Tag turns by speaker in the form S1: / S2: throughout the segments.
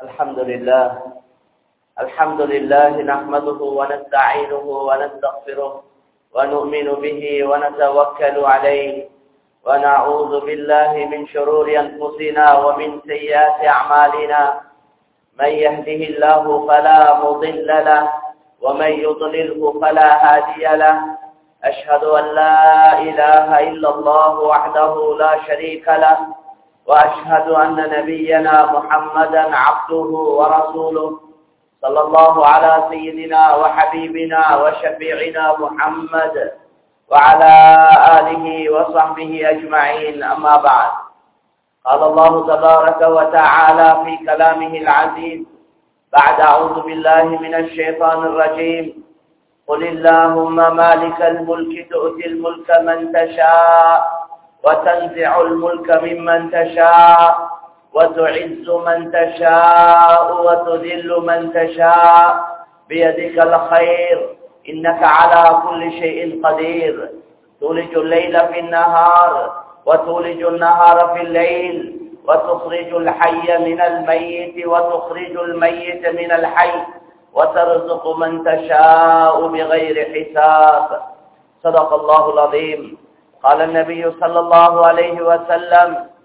S1: الحمد لله نحمده ونستعينه ونستغفره ونؤمن به ونتوكل عليه ونعوذ بالله من شرور أنفسنا ومن سيئات أعمالنا من يهده الله فلا مضل له ومن يضلله فلا هادي له أشهد أن لا إله إلا الله وحده لا شريك له وأشهد أن نبينا محمدا عبده ورسوله صلى الله على سيدنا وحبيبنا وشفيعنا محمد وعلى آله وصحبه أجمعين أما بعد قال الله تبارك وتعالى في كلامه العزيز بعد أعوذ بالله من الشيطان الرجيم قل اللهم مالك الملك تؤتي الملك من تشاء وتنزع الملك ممن تشاء وتعز من تشاء وتذل من تشاء بيدك الخير إنك على كل شيء قدير تولج الليل في النهار وتولج النهار في الليل وتخرج الحي من الميت وتخرج الميت من الحي وترزق من تشاء بغير حساب صدق الله العظيم قال النبي صلى الله عليه وسلم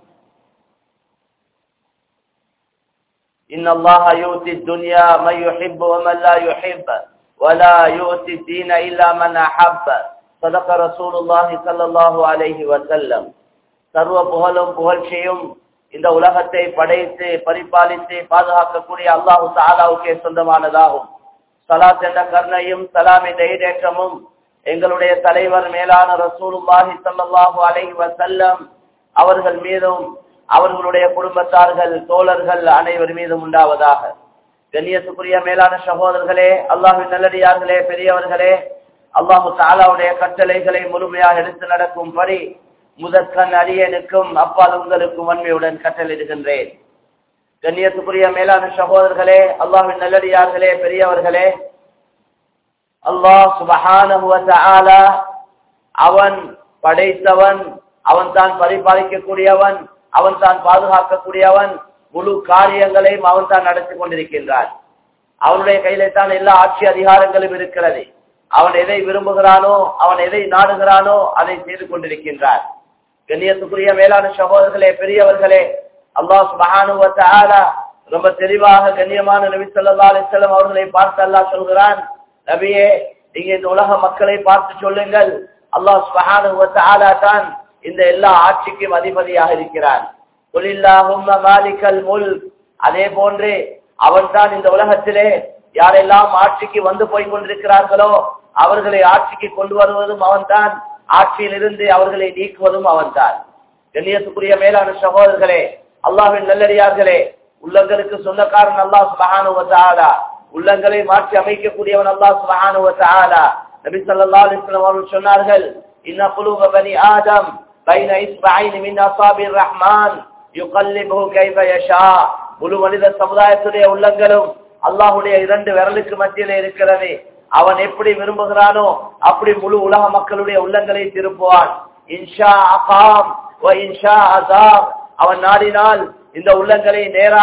S1: إن الله يؤتي الدنيا من يحب ومن لا يحب ولا يؤتي الدين إلا من أحب صدق رسول الله صلى الله عليه وسلم சர்வ புகழும் புகழ்ச்சியும் இந்த உலகத்தை படைத்து பரிபாலித்து பாதுகாக்கக்கூடிய அல்லாஹு தஆலாவுக்கே சொந்தமானதாகும். ஸலாத் என்ற கருணையும் சலாம் என்ற ஈடேற்றமும் எங்களுடைய தலைவர் மேலான ரசூலுல்லாஹி ஸல்லல்லாஹு அலைஹி வஸல்லம் அவர்கள் மீதும் அவர்களுடைய குடும்பத்தார்கள் தோழர்கள் அனைவர் மீதும் உண்டாவதாக. கண்ணியத்துக்குரிய மேலான சகோதரர்களே, அல்லாஹ்வின் நல்லடியார்களே, பெரியவர்களே, அல்லாஹு தஆலாவுடைய கட்டளைகளை முழுமையாக எடுத்து நடக்கும்படி முதற்கண் அடியேனுக்கும் அப்பால் உங்களுக்கும் வன்மையுடன் கட்டளையிடுகின்றேன். கண்ணியத்துக்குரிய மேலான சகோதரர்களே, அல்லாஹ்வின் நல்லடியார்களே, பெரியவர்களே, அல்லாஹ் சுப்ஹானஹு வ தஆலா அவன் படைத்தவன், அவன் தான் பரிபாலிக்கக்கூடியவன், அவன் தான் பாதுகாக்கக்கூடியவன், முழு காரியங்களையும் அவன் தான் நடத்தி கொண்டிருக்கின்றான். அவனுடைய கையிலே தான் எல்லா ஆட்சி அதிகாரங்களும் இருக்கிறது. அவன் எதை விரும்புகிறானோ, அவன் எதை நாடுகிறானோ அதை செய்து கொண்டிருக்கின்றான். கண்ணியத்துக்குரிய மேலான சகோதரர்களே, பெரியவர்களே, அல்லாஹ் சுப்ஹானஹு வ தஆலா ரொம்ப தெளிவாக கண்ணியமான நபி ஸல்லல்லாஹு அலைஹி வஸல்லம் அவர்களை பார்த்து அல்லாஹ் சொல்கிறான், நபியே, நீங்க இந்த உலக மக்களை பார்த்து சொல்லுங்கள், அல்லாஹ் சுப்ஹானஹு வ தஆலா தான் இந்த எல்லா ஆட்சிக்கும் அதிபதியாக இருக்கிறான். குலில்லாஹும்ம மாலிகல் முல்க், அதே போன்று அவன் தான் இந்த உலகத்திலே யாரெல்லாம் ஆட்சிக்கு வந்து போய் கொண்டிருக்கிறார்களோ அவர்களை ஆட்சிக்கு கொண்டு வருவதும் அவன்தான், ஆட்சியிலிருந்து அவர்களை நீக்குவதும் அவன்தான். கண்ணியத்துக்குரிய மேலான சகோதரர்களே, அல்லாஹ்வின் நல்லடியார்களே, உள்ளங்களுக்கு சொந்தக்காரன் அல்லாஹ் சுப்ஹானஹு வ தஆலா, உள்ளங்களை மாற்றி அமைக்கக்கூடியவன் அல்லாஹ் சுப்ஹானஹு வ தஆலா. நபி ஸல்லல்லாஹு அலைஹி வஸல்லம் அவர்கள் சொன்னார்கள், இன்ன குலூப பனி ஆதம் பைன இஸ்பஐன் மின் அஸாபிர் ரஹ்மான் யுகல்லிபு கைஃப யஷா. முழு மனித சமுதாயத்துடைய உள்ளங்களும் அல்லாஹ்வுடைய இரண்டு விரலுக்கு மத்தியிலே இருக்கிறது. அவன் எப்படி விரும்புகிறானோ அப்படி முழு உலக மக்களுடைய உள்ளங்களை திருப்புவான். இன்ஷா அகாம் வ இன்ஷா அஸாப், அவன் நாடினால் இந்த உள்ளங்களை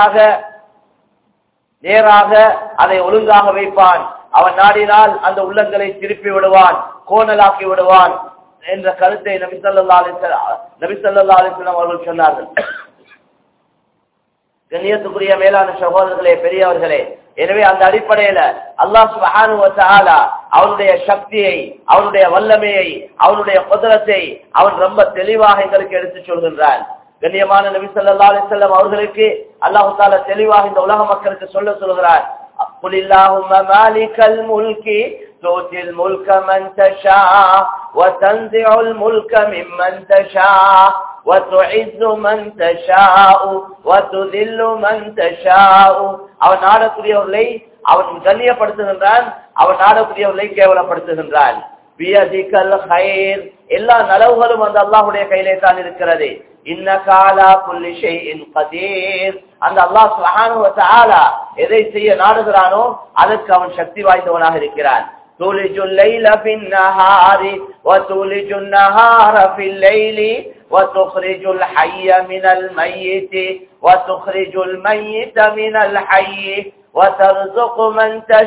S1: நேராக அதை ஒழுங்காக வைப்பான். அவன் நாடினால் அந்த உள்ளங்களை திருப்பி விடுவான், கோணலாக்கி விடுவான் என்ற கருத்தை நபி ஸல்லல்லாஹு அலைஹி வஸல்லம் அவர்கள் சொன்னார்கள். கண்ணியத்துக்குரிய மேலான சகோதரர்களே, பெரியவர்களே, எனவே அந்த அடிப்படையில அல்லாஹ் சுப்ஹானஹு வ தஆலா அவனுடைய சக்தியை, அவனுடைய வல்லமையை, அவனுடைய குத்ரத்தை அவன் ரொம்ப தெளிவாக எங்களுக்கு எடுத்து சொல்கின்றான். கண்ணியமான நபி ஸல்லல்லாஹு அலைஹி வஸல்லம் அவர்களுக்கு அல்லாஹ் தஆலா தெளிவாக இந்த உலக மக்களுக்கு சொல்கிறார், குலில்லாஹும்ம மாலிகல் முல்கி துத்தில் முல்க மன் தஷா வதன்சிஉல் முல்க மிம்மன் தஷா வதுஇஸ்ஸு மன் தஷா வதுதில்லு மன் தஷா. அவன் நாடக்கூடியவர்களை அவன் கண்ணியப்படுத்துகின்றான், அவன் நாடக்கூடியவர்களை கேவலப்படுத்துகின்றான். பியதிகல் கைர், எல்லா நலவுகளும் அந்த அல்லாஹ்வுடைய கையிலே தான் இருக்கிறது. இன்னக அலா குல்லி ஷைஇன் கதீர், அந்த அல்லாஹ் சுப்ஹானஹு வ தஆலா எதை செய்ய நாடுகிறானோ அதற்கு அவன் சக்தி வாய்ந்தவனாக இருக்கிறான். துலிஜுல் லைல ஃபின் நஹாரி வ துலிஜுன் நஹார ஃபில் லைலி وتخرج الحي من الميت وتخرج الميت من الحي وترزق من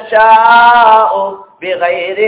S1: تشاء بغير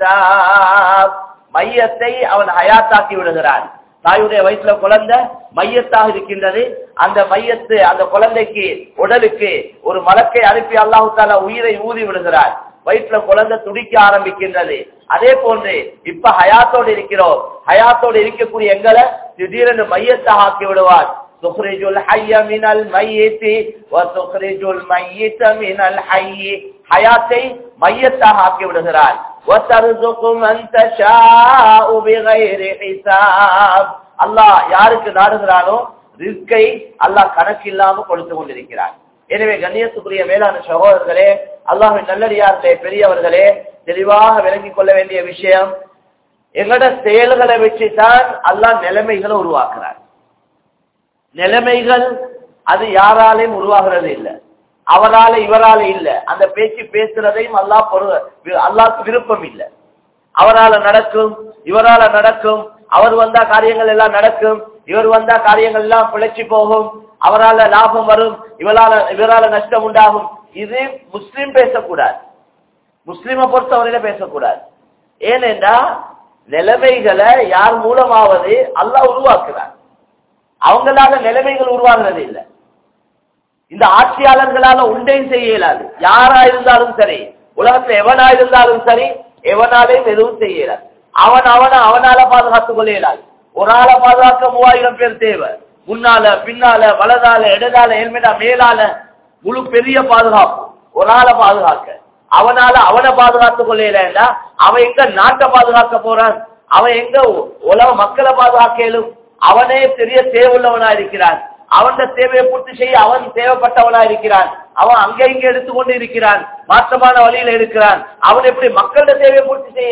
S1: حساب. மையத்தை அவன் ஹயாத்தாக்கி விடுகிறான். தாயுடைய வயிற்றுல குழந்தை மையத்தாக இருக்கின்றது. அந்த மையத்து அந்த குழந்தைக்கு உடலுக்கு ஒரு மலக்கை அனுப்பி அல்லாஹு தஆலா உயிரை ஊதி விடுகிறார். வயிற்றுல குழந்தை துடிக்க ஆரம்பிக்கின்றது. அதே போன்று இப்ப ஹயாத்தோடு இருக்கிறோம். ஹயாத்தோடு இருக்கக்கூடிய எங்களை திடீரென்று மையத்தாக ஆக்கி விடுவார். துக்ரிஜுல் ஹய்ய மினல் மையித்தி வ துக்ரிஜுல் மையித்த மினல் ஹய்யி. ஹயாத்தை மையத்தாக ஆக்கி விடுகிறார். வதர்ஸுகு மன் தஷாஉ பிகைரி ஹிசாப். அல்லாஹ் யாருக்கு நாடுகிறானோ ரிஸ்கை அல்லாஹ் கணக்கில்லாம கொடுத்து கொண்டிருக்கிறார். எனவே கண்ணியத்துக்குரிய மேலான சகோதரர்களே, அல்லாஹ்வின் நல்லடியார்களே, பெரியவர்களே, தெளிவாக விளங்கிக் கொள்ள வேண்டிய விஷயம், எங்களோட செயல்களை வச்சுதான் அல்லாஹ் நிலைமைகளை உருவாக்குறார். நிலைமைகள் அது யாராலையும் உருவாகிறது இல்லை, அவரால இவரால இல்ல. அந்த பேச்சு பேசுறதையும் அல்லாஹ்க்கு விருப்பம் இல்லை. அவரால நடக்கும், இவரால நடக்கும், அவர் வந்தா காரியங்கள் எல்லாம் நடக்கும், இவர் வந்தா காரியங்கள் எல்லாம் பிழைச்சி போகும், அவரால லாபம் வரும், இவரால நஷ்டம் உண்டாகும். இது முஸ்லிம் பேசக்கூடாது, முஸ்லிமை பொறுத்தவரையில பேசக்கூடாது. ஏனென்றா நிலைமைகளை யார் மூலமாவது அல்லாஹ் உருவாக்குறார். அவங்களால நிலைமைகள் உருவாகிறது இல்லை. இந்த ஆட்சியாளர்களால ஒன்றையும் செய்ய இயலாது. யாரா இருந்தாலும் சரி, உலகத்துல எவனா இருந்தாலும் சரி, எவனாலையும் எதுவும் செய்ய இயலாது. அவனால பாதுகாத்துக் கொள்ள இயலாது. ஒரு ஆளை பாதுகாக்க 3000 பேர் தேவை. முன்னால பின்னால வலதால இடதால ஹெல்மெட்டா மேலால முழு பெரிய பாதுகாப்பு. ஒரு ஆளை பாதுகாக்க அவனை பாதுகாத்துக் கொள்ள இயலா. அவன் எங்க நாட்டை பாதுகாக்க போறான், அவன் எங்க உலக மக்களை பாதுகாக்க இயலும். அவனே பெரிய தேவையுள்ளவனா இருக்கிறான். அவன் தேவையை பூர்த்தி செய்ய அவன் தேவைப்பட்டவனா இருக்கிறான். அவன் அங்க இங்க எடுத்துக்கொண்டு இருக்கிறான், மாற்றமான வழியில இருக்கிறான். அவன் எப்படி மக்களோட தேவையை பூர்த்தி செய்ய?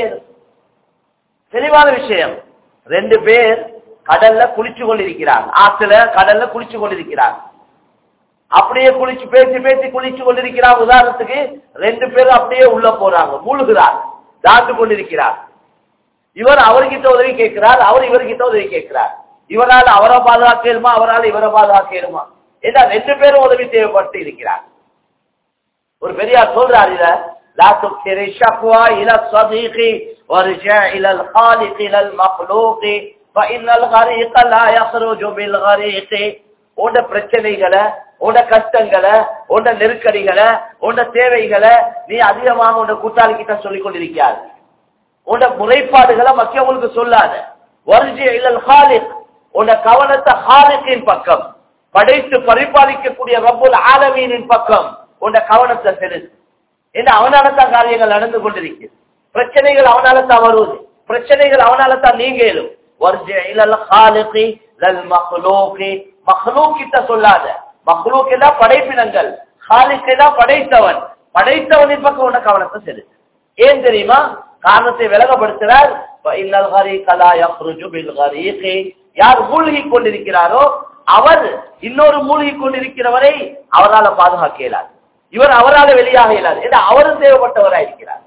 S1: தெளிவான விஷயம். 2 பேர் கடல்ல குளிச்சு கொண்டிருக்கிறாங்க, ஆத்துல கடல்ல குளிச்சு கொண்டிருக்கிறாங்க. அப்படியே பேசி குளிச்சு கொண்டிருக்கிறாங்க. உதாரணத்துக்கு 2 பேரும் அப்படியே உள்ள போறாங்க, மூழ்கிறார், தாண்டு கொண்டிருக்கிறார். இவர் அவர்கிட்ட உதவி கேட்கிறார், அவர் இவர்கிட்ட உதவி கேட்கிறார். இவரால் அவரை பாதுகாக்கலுமா, அவரால் இவரை பாதுகாக்கலுமா? ஏன்னா 2 பேரும் உதவி தேவைப்பட்டு இருக்கிறார். ஒரு பெரியார் சொல்றார், இத லா துக்ஸிரி ஷக்வா இலா ஸதீகி வர்ஜா இலல் ஹாலிகி இலல் மக்லூகி ஃபஇன்னல் கரீக லா யக்ருஜு பில் கரீகி. உன்ட பிரச்சனைகளை, உன்ட கஷ்டங்களை, உன்ட நெருக்கடிகளை, உன்ட தேவைகளை நீ அதிகமாக உன்ட கூட்டாளி கிட்ட சொல்லிக் கொண்டிருக்கிறார். உன்ட முறைப்பாடுகளை மற்றவங்களுக்கு சொல்லாத. வர்ஜா இலல் ஹாலிக், உன்ட கவனத்தை ஹாலிக்கின் பக்கம், படைத்து பரிபாலிக்கக்கூடிய ரப்புல் ஆலமீனின் பக்கம் உன்ட கவனத்தை செலுத்து. ஏன்னா அவனால தான் காரியங்கள் நடந்து கொண்டிருக்கு. பிரச்சனைகள் அவனால தான் வருவது, பிரச்சனைகள் அவனால தான் நீங்க இயலும். வர்ஜா இலல் ஹாலிகி லல் மக்லூகி, மக்லூக் கிட்ட சொல்லாத. மக்லூக் எல்லாம் படைப்பினங்கள், ஹாலிக் எல்லாம் படைத்தவன். படைத்தவனின் பக்கம் உன்ட கவனத்தை செலுத்து. ஏன் தெரியுமா? காரணத்தை விலகப்படுத்துறார். இன்னல் கரீக லா யக்ருஜு பில் கரீகி, யார் மூழ்கி கொண்டிருக்கிறாரோ அவர் இன்னொரு மூழ்கி கொண்டிருக்கிறவரை அவரால் பாதுகாக்க இயலாது, இவர் அவரால் வெளியாக இயலாது. ஏன்னா அவரும் தேவைப்பட்டவராக இருக்கிறார்.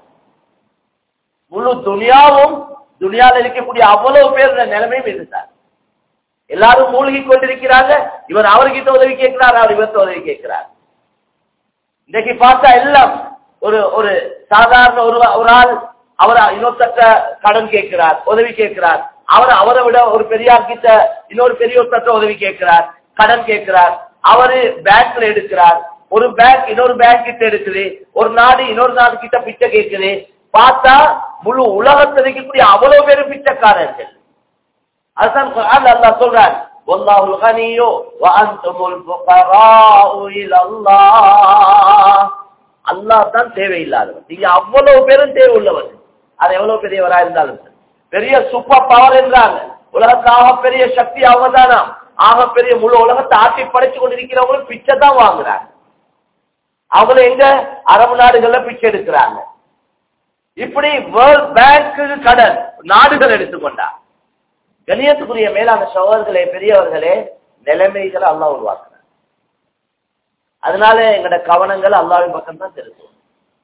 S1: முழு துனியாவும், துனியாவில் இருக்கக்கூடிய அவ்வளவு பேர் நிலைமையும் இருந்தார். எல்லாரும் மூழ்கி கொண்டிருக்கிறாங்க. இவர் அவர்கிட்ட உதவி கேட்கிறார், அவர் இவர்கிட்ட உதவி கேட்கிறார். இன்னைக்கு பார்த்தா எல்லாம் ஒரு சாதாரண ஒரு ஆள் அவர் இன்னொருத்த கடன் கேட்கிறார், உதவி கேட்கிறார். அவரை விட ஒரு பெரியார் கிட்ட இன்னொரு பெரியோர்கிட்ட உதவி கேட்கிறார், கடன் கேட்கிறார். அவரு பேங்க்ல எடுக்கிறார், ஒரு பேங்க் இன்னொரு பேங்க் கிட்ட எடுக்குது, ஒரு நாடு இன்னொரு நாடு கிட்ட பிச்சை கேட்குது. பார்த்தா முழு உலகத்தில் இருக்கக்கூடிய அவ்வளவு பேரும் பிச்சைக்காரர்கள். அதுதான் அல்லாஹ் சொல்றார், வல்லாஹுல் கனியு வ அன்துமுல் ஃபுகராஉ இலல்லாஹ். அல்லாஹ் தான் தேவையில்லாதவன், நீங்க அவ்வளவு பேரும் தேவை உள்ளவன். அது எவ்வளவு பெரியவரா இருந்தாலும் பெரிய சூப்பர் பவர் என்றாங்க. உலகத்து ஆக பெரிய சக்தி அவங்க தானா, ஆக பெரிய முழு உலகத்தை ஆட்சி படைச்சு கொண்டிருக்கிறவங்களும் பிச்சை தான் வாங்குறாங்க. அவங்களும் எங்க அரபு நாடுகள்ல பிச்சை எடுக்கிறாங்க. இப்படி வேர்ல்ட் பேங்க்கு கடன் நாடுகள் எடுத்துக்கொண்டா. கண்ணியத்துக்குரிய மேலான சகோதரர்களே, பெரியவர்களே, நிலைமைகளை அல்லாஹ் உருவாக்குறார். அதனால எங்களோட கவனங்கள் அல்லாஹ்வின் பக்கம் தான் தெரியும்.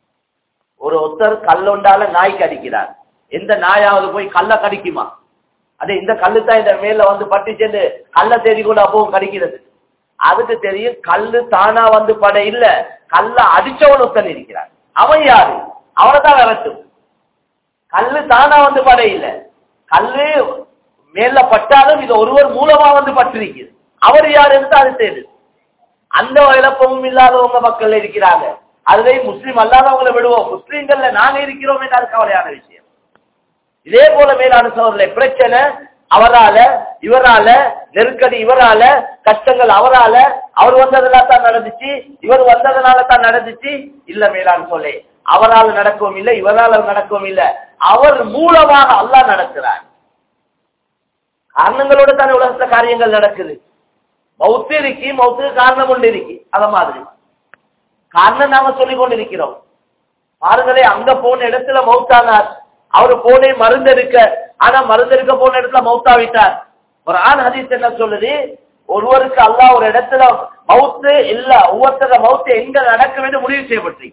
S1: ஒருத்தர் கல்லொண்டால நாய் கடிக்கிறார். எந்த நாயாவது போய் கல்ல கடிக்குமா? அது இந்த கல்லு தான் இந்த மேல வந்து பட்டுச்சேன்னு கல்ல தேடி கொண்டு அப்பவும் கடிக்கிறது. அதுக்கு தெரியும் கல்லு தானா வந்து பட இல்ல, கல்ல அடிச்சவன் ஒருத்தன் இருக்கிறான். அவன் யாரு? அவனை தான் விரட்டும். கல்லு தானா வந்து பட இல்ல, கல்லு மேல பட்டாலும் இது ஒருவர் மூலமா வந்து பட்டிருக்குது. அவர் யாருன்னு அது தெரியுது. அந்த இழப்பமும் இல்லாதவங்க மக்கள் இருக்கிறாங்க. அதுலயும் முஸ்லீம் அல்லாதவங்களை விடுவோம், முஸ்லீம்கள்ல நாங்க இருக்கிறோம் என்றால் கவலையான விஷயம். இதே போல மேலான சோழர்களே, பிரச்சனை அவரால, இவரால நெருக்கடி, இவரால கஷ்டங்கள், அவரால, அவர் வந்ததுனால தான் நடந்துச்சு, இவர் வந்ததுனால தான் நடந்துச்சு. இல்ல மேலான சொல்லே, அவரால் நடக்கவும் இல்லை, இவரால் நடக்கவும் இல்லை, அவர் மூலமாக அல்லாஹ் நடக்கிறார். காரணங்களோட தானே உலகத்துல காரியங்கள் நடக்குது. மௌத்து இருக்கி, மௌத்துக்கு காரணம் கொண்டு இருக்கி. அத மாதிரி காரணம் நாங்க சொல்லிக் கொண்டிருக்கிறோம். பாருங்களே, அங்க போன இடத்துல மௌத்தானார், அவரு போனே மருந்தெடுக்க, ஆனா மருந்தெடுக்க போன இடத்துல மௌத்தாவிட்டார். ஒரு ஹதீஸ் என்ன சொல்லுது, ஒருவருக்கு அல்லாஹ் ஒரு இடத்துல மௌத்து இல்ல, ஒவ்வொருத்தர மௌத்து எங்க நடக்க வேண்டும் முடிவு செய்யப்பட்டு.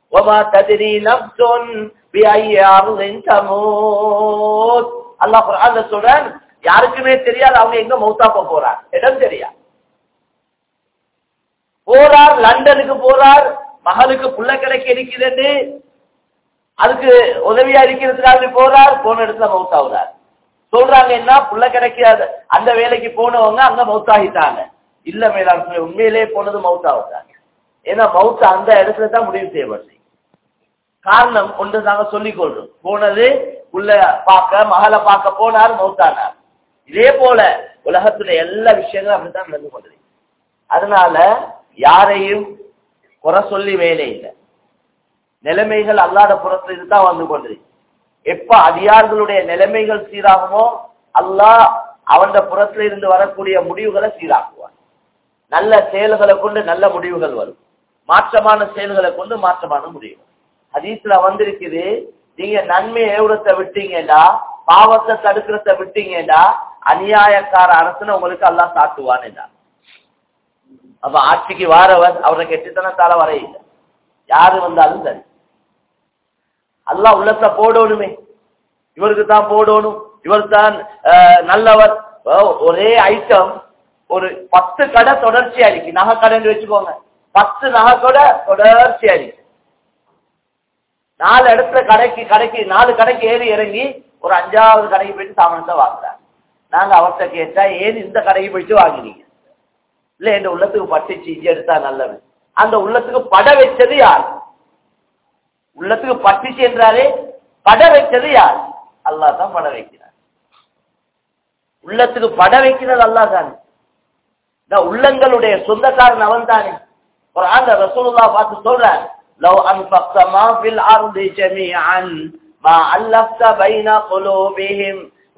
S1: அல்லாஹ் குர்ஆன்ல சொல்றான், யாருக்குமே தெரியாது அவங்க எங்க மௌத்தா போறார், இடம் தெரியாது. போறார், லண்டனுக்கு போறார், மகளுக்கு புள்ள கிடைக்க இருக்கிறது, அதுக்கு உதவியா இருக்கிறதுக்காக போறார், போன இடத்துல மௌத்தாவுறார். சொல்றாங்க என்ன, புள்ள கிடைக்காது அந்த வேலைக்கு போனவங்க அங்க மௌத்தாகிட்டாங்க. இல்ல மேலாண் உண்மையிலே போனது மௌத்தாவுறாங்க. ஏன்னா மௌத்த அந்த இடத்துல தான் முடிவு செய்யப்பட்டு. காரணம் ஒன்று நாங்க சொல்லிக் கொள்றோம், போனது புள்ள பார்க்க, மகளை பார்க்க போனார், மௌத்தானார். இதே போல உலகத்துடைய எல்லா விஷயங்களும் அப்படித்தான் நடந்து கொண்டது. அதனால யாரையும் குறை சொல்லி வேலை இல்லை. நிலைமைகள் அல்லாத புறத்துல தான் வந்து கொண்டிருக்கு. எப்ப அடியார்களுடைய நிலைமைகள் சீராகுமோ அல்லாஹ் அவன் புறத்துல இருந்து வரக்கூடிய முடிவுகளை சீராக்குவான். நல்ல செயல்களை கொண்டு நல்ல முடிவுகள் வரும், மாற்றமான செயல்களை கொண்டு மாற்றமான முடிவுகள். ஹதீஸ்ல வந்திருக்குது, நீங்க நன்மை ஏவுறத்தை விட்டீங்கடா, பாவத்தை தடுக்கிறத விட்டீங்கடா, அநியாயக்கார அரசனை உங்களுக்கு அல்லாஹ் சாட்டுவான் என்றார். அப்ப ஆட்சிக்கு வாரவர் அவரை கெட்டுத்தனத்தால வர இல்லை, யாரு வந்தாலும் சரி அல்லாஹ் உள்ளத்துல போடணுமே, இவருக்கு தான் போடணும், இவர் தான் நல்லவர். ஒரே ஐட்டம் ஒரு 10 கடை தொடர்ச்சியா இருக்கு, நகை கடைன்னு வச்சுக்கோங்க, 10 நகை கடை தொடர்ச்சியா இருக்கு. 4 இடத்துல கடைக்கு 4 கடைக்கு ஏறி இறங்கி ஒரு 5வது கடைக்கு போயிட்டு சாமானத்தை வாங்குறாங்க. நாங்க அவர்கிட்ட கேட்டா, ஏன் இந்த கடைக்கு போயிட்டு வாங்கினீங்க? இல்ல என் உள்ளத்துக்கு பட்டுச்சு, இஞ்சி எடுத்தா நல்லது. அந்த உள்ளத்துக்கு பட வச்சது யார்? உள்ளத்துக்கு பட்டுச்சு என்றாலே பட வைத்தது யார்? அல்லாஹ் தான் பட வைக்கிறார். உள்ளத்துக்கு பட வைக்கிறது அல்லாஹ் தானே. உள்ளங்களுடைய சொந்தக்காரன் அவன் தானே. குர்ஆன்ல ரசூலுல்லாஹ் பார்த்து சொல்றார், லவ் அன்ஃபக்த மா ஃபில் அர்தி ஜமீஅன் மா அல்லஃப்த பைன குலூபிஹிம்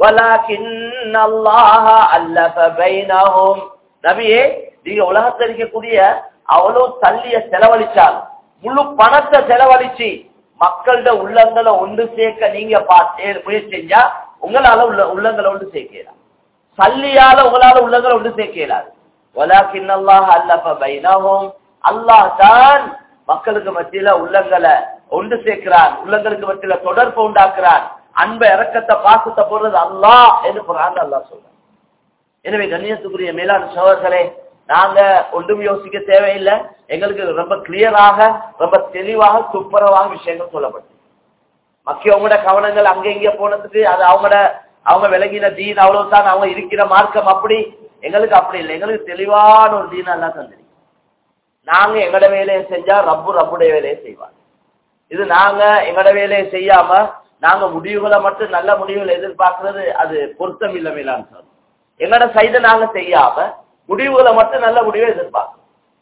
S1: வலாகின் அல்லாஹ் அல்லஃப பைனஹும். நபியே, நீங்க உலகத்தில் இருக்கக்கூடிய அவ்வளவு தள்ளிய செலவழிச்சால், முழு பணத்தை செலவழிச்சு மக்களோட உள்ளங்களை ஒன்று சேர்க்க நீங்க முயற்சி செஞ்சா உங்களால உள்ளங்களை ஒன்று சேர்க்கலாம். சல்லியால உங்களால உள்ளங்களை ஒன்று சேர்க்கலாது. வலாகின் அல்லாஹ் அல்லஃப பைனஹும், அல்லாஹ் தான் மக்களுக்கு மத்தியில உள்ளங்களை ஒன்று சேர்க்கிறான், உள்ளங்களுக்கு மத்தியில தொடர்பு உண்டாக்குறான். அன்ப இரக்கத்தை பாசத்தை போடுறது அல்லாஹ் என்று குர்ஆன்ல அல்லாஹ் சொல்றான். எனவே கண்ணியத்துக்குரிய மேலான சகோதரர்களே, நாங்க ஒன்றும் யோசிக்க தேவையில்லை. எங்களுக்கு ரொம்ப கிளியராக, ரொம்ப தெளிவாக, துப்புரவாக விஷயங்கள் சொல்லப்பட்டு, மக்களோட கவனங்கள் அங்க இங்க போனதுக்கு அது அவங்க விளங்கின தீன் அவ்வளவுதான், அவங்க இருக்கிற மார்க்கம் அப்படி. எங்களுக்கு அப்படி இல்லை, எங்களுக்கு தெளிவான ஒரு தீன் எல்லாம் தந்திருக்கு. நாங்க எங்கட வேலையை செஞ்சா ரப்புடைய வேலையை செய்வாங்க. இது நாங்க எங்கட வேலையை செய்யாம நாங்க முடிவுகளை மட்டும் நல்ல முடிவுகளை எதிர்பார்க்கிறது அது பொருத்தம் இல்லை மேலான்னு சொல்றோம். எங்கட சைதை நாங்க செய்யாம முடிவுகளை மட்டும் நல்ல முடிவை எதிர்பார்க்கணும்.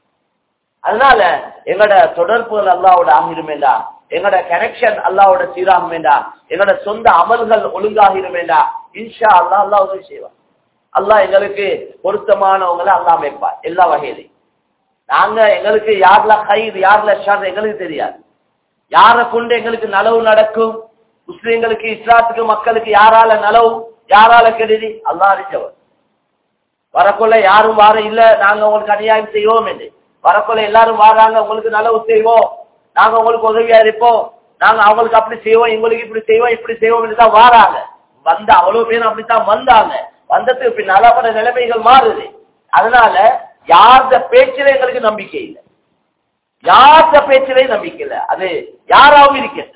S1: அதனால எங்கட தொடர்புகள் அல்லாவோட ஆகிருமேண்டா, எங்கட கனெக்ஷன் அல்லாவோட சீராகுமேண்டா, எங்கட சொந்த அமல்கள் ஒழுங்காகிருமேண்டா, இன்ஷா அல்லாஹ் அல்லாஹ் உதவி செய்வார். அல்லாஹ் எங்களுக்கு பொருத்தமானவங்களை அல்லாஹ் வைப்பார் எல்லா வகையிலையும். நாங்க எங்களுக்கு யார்ல ஹைர் யார்ல ஷர் எங்களுக்கு தெரியாது. யாரை கொண்டு எங்களுக்கு நலவு நடக்கும், முஸ்லிம்களுக்கு இஸ்லாத்துக்கு மக்களுக்கு யாரால நலவு யாரால கெடுதி அல்லாஹ் அறிஞ்சவர். வரக்குள்ள யாரும் வார இல்ல நாங்க உங்களுக்கு அநியாயம் செய்வோம் என்று, வரக்குள்ள எல்லாரும் வாராங்க உங்களுக்கு நலவு செய்வோம், நாங்க உங்களுக்கு உதவியா இருப்போம், நாங்க அவங்களுக்கு அப்படி செய்வோம், எங்களுக்கு இப்படி செய்வோம் என்று தான் வாராங்க. வந்த அவ்வளவு பேர் அப்படித்தான் வந்தாங்க. வந்ததுக்கு பின்னால பல நிலைமைகள் மாறுது. அதனால யார்த பேச்சில எங்களுக்கு நம்பிக்கை இல்லை, யார்த பேச்சிலே நம்பிக்கை இல்லை. அது யாராவும் இருக்கிறது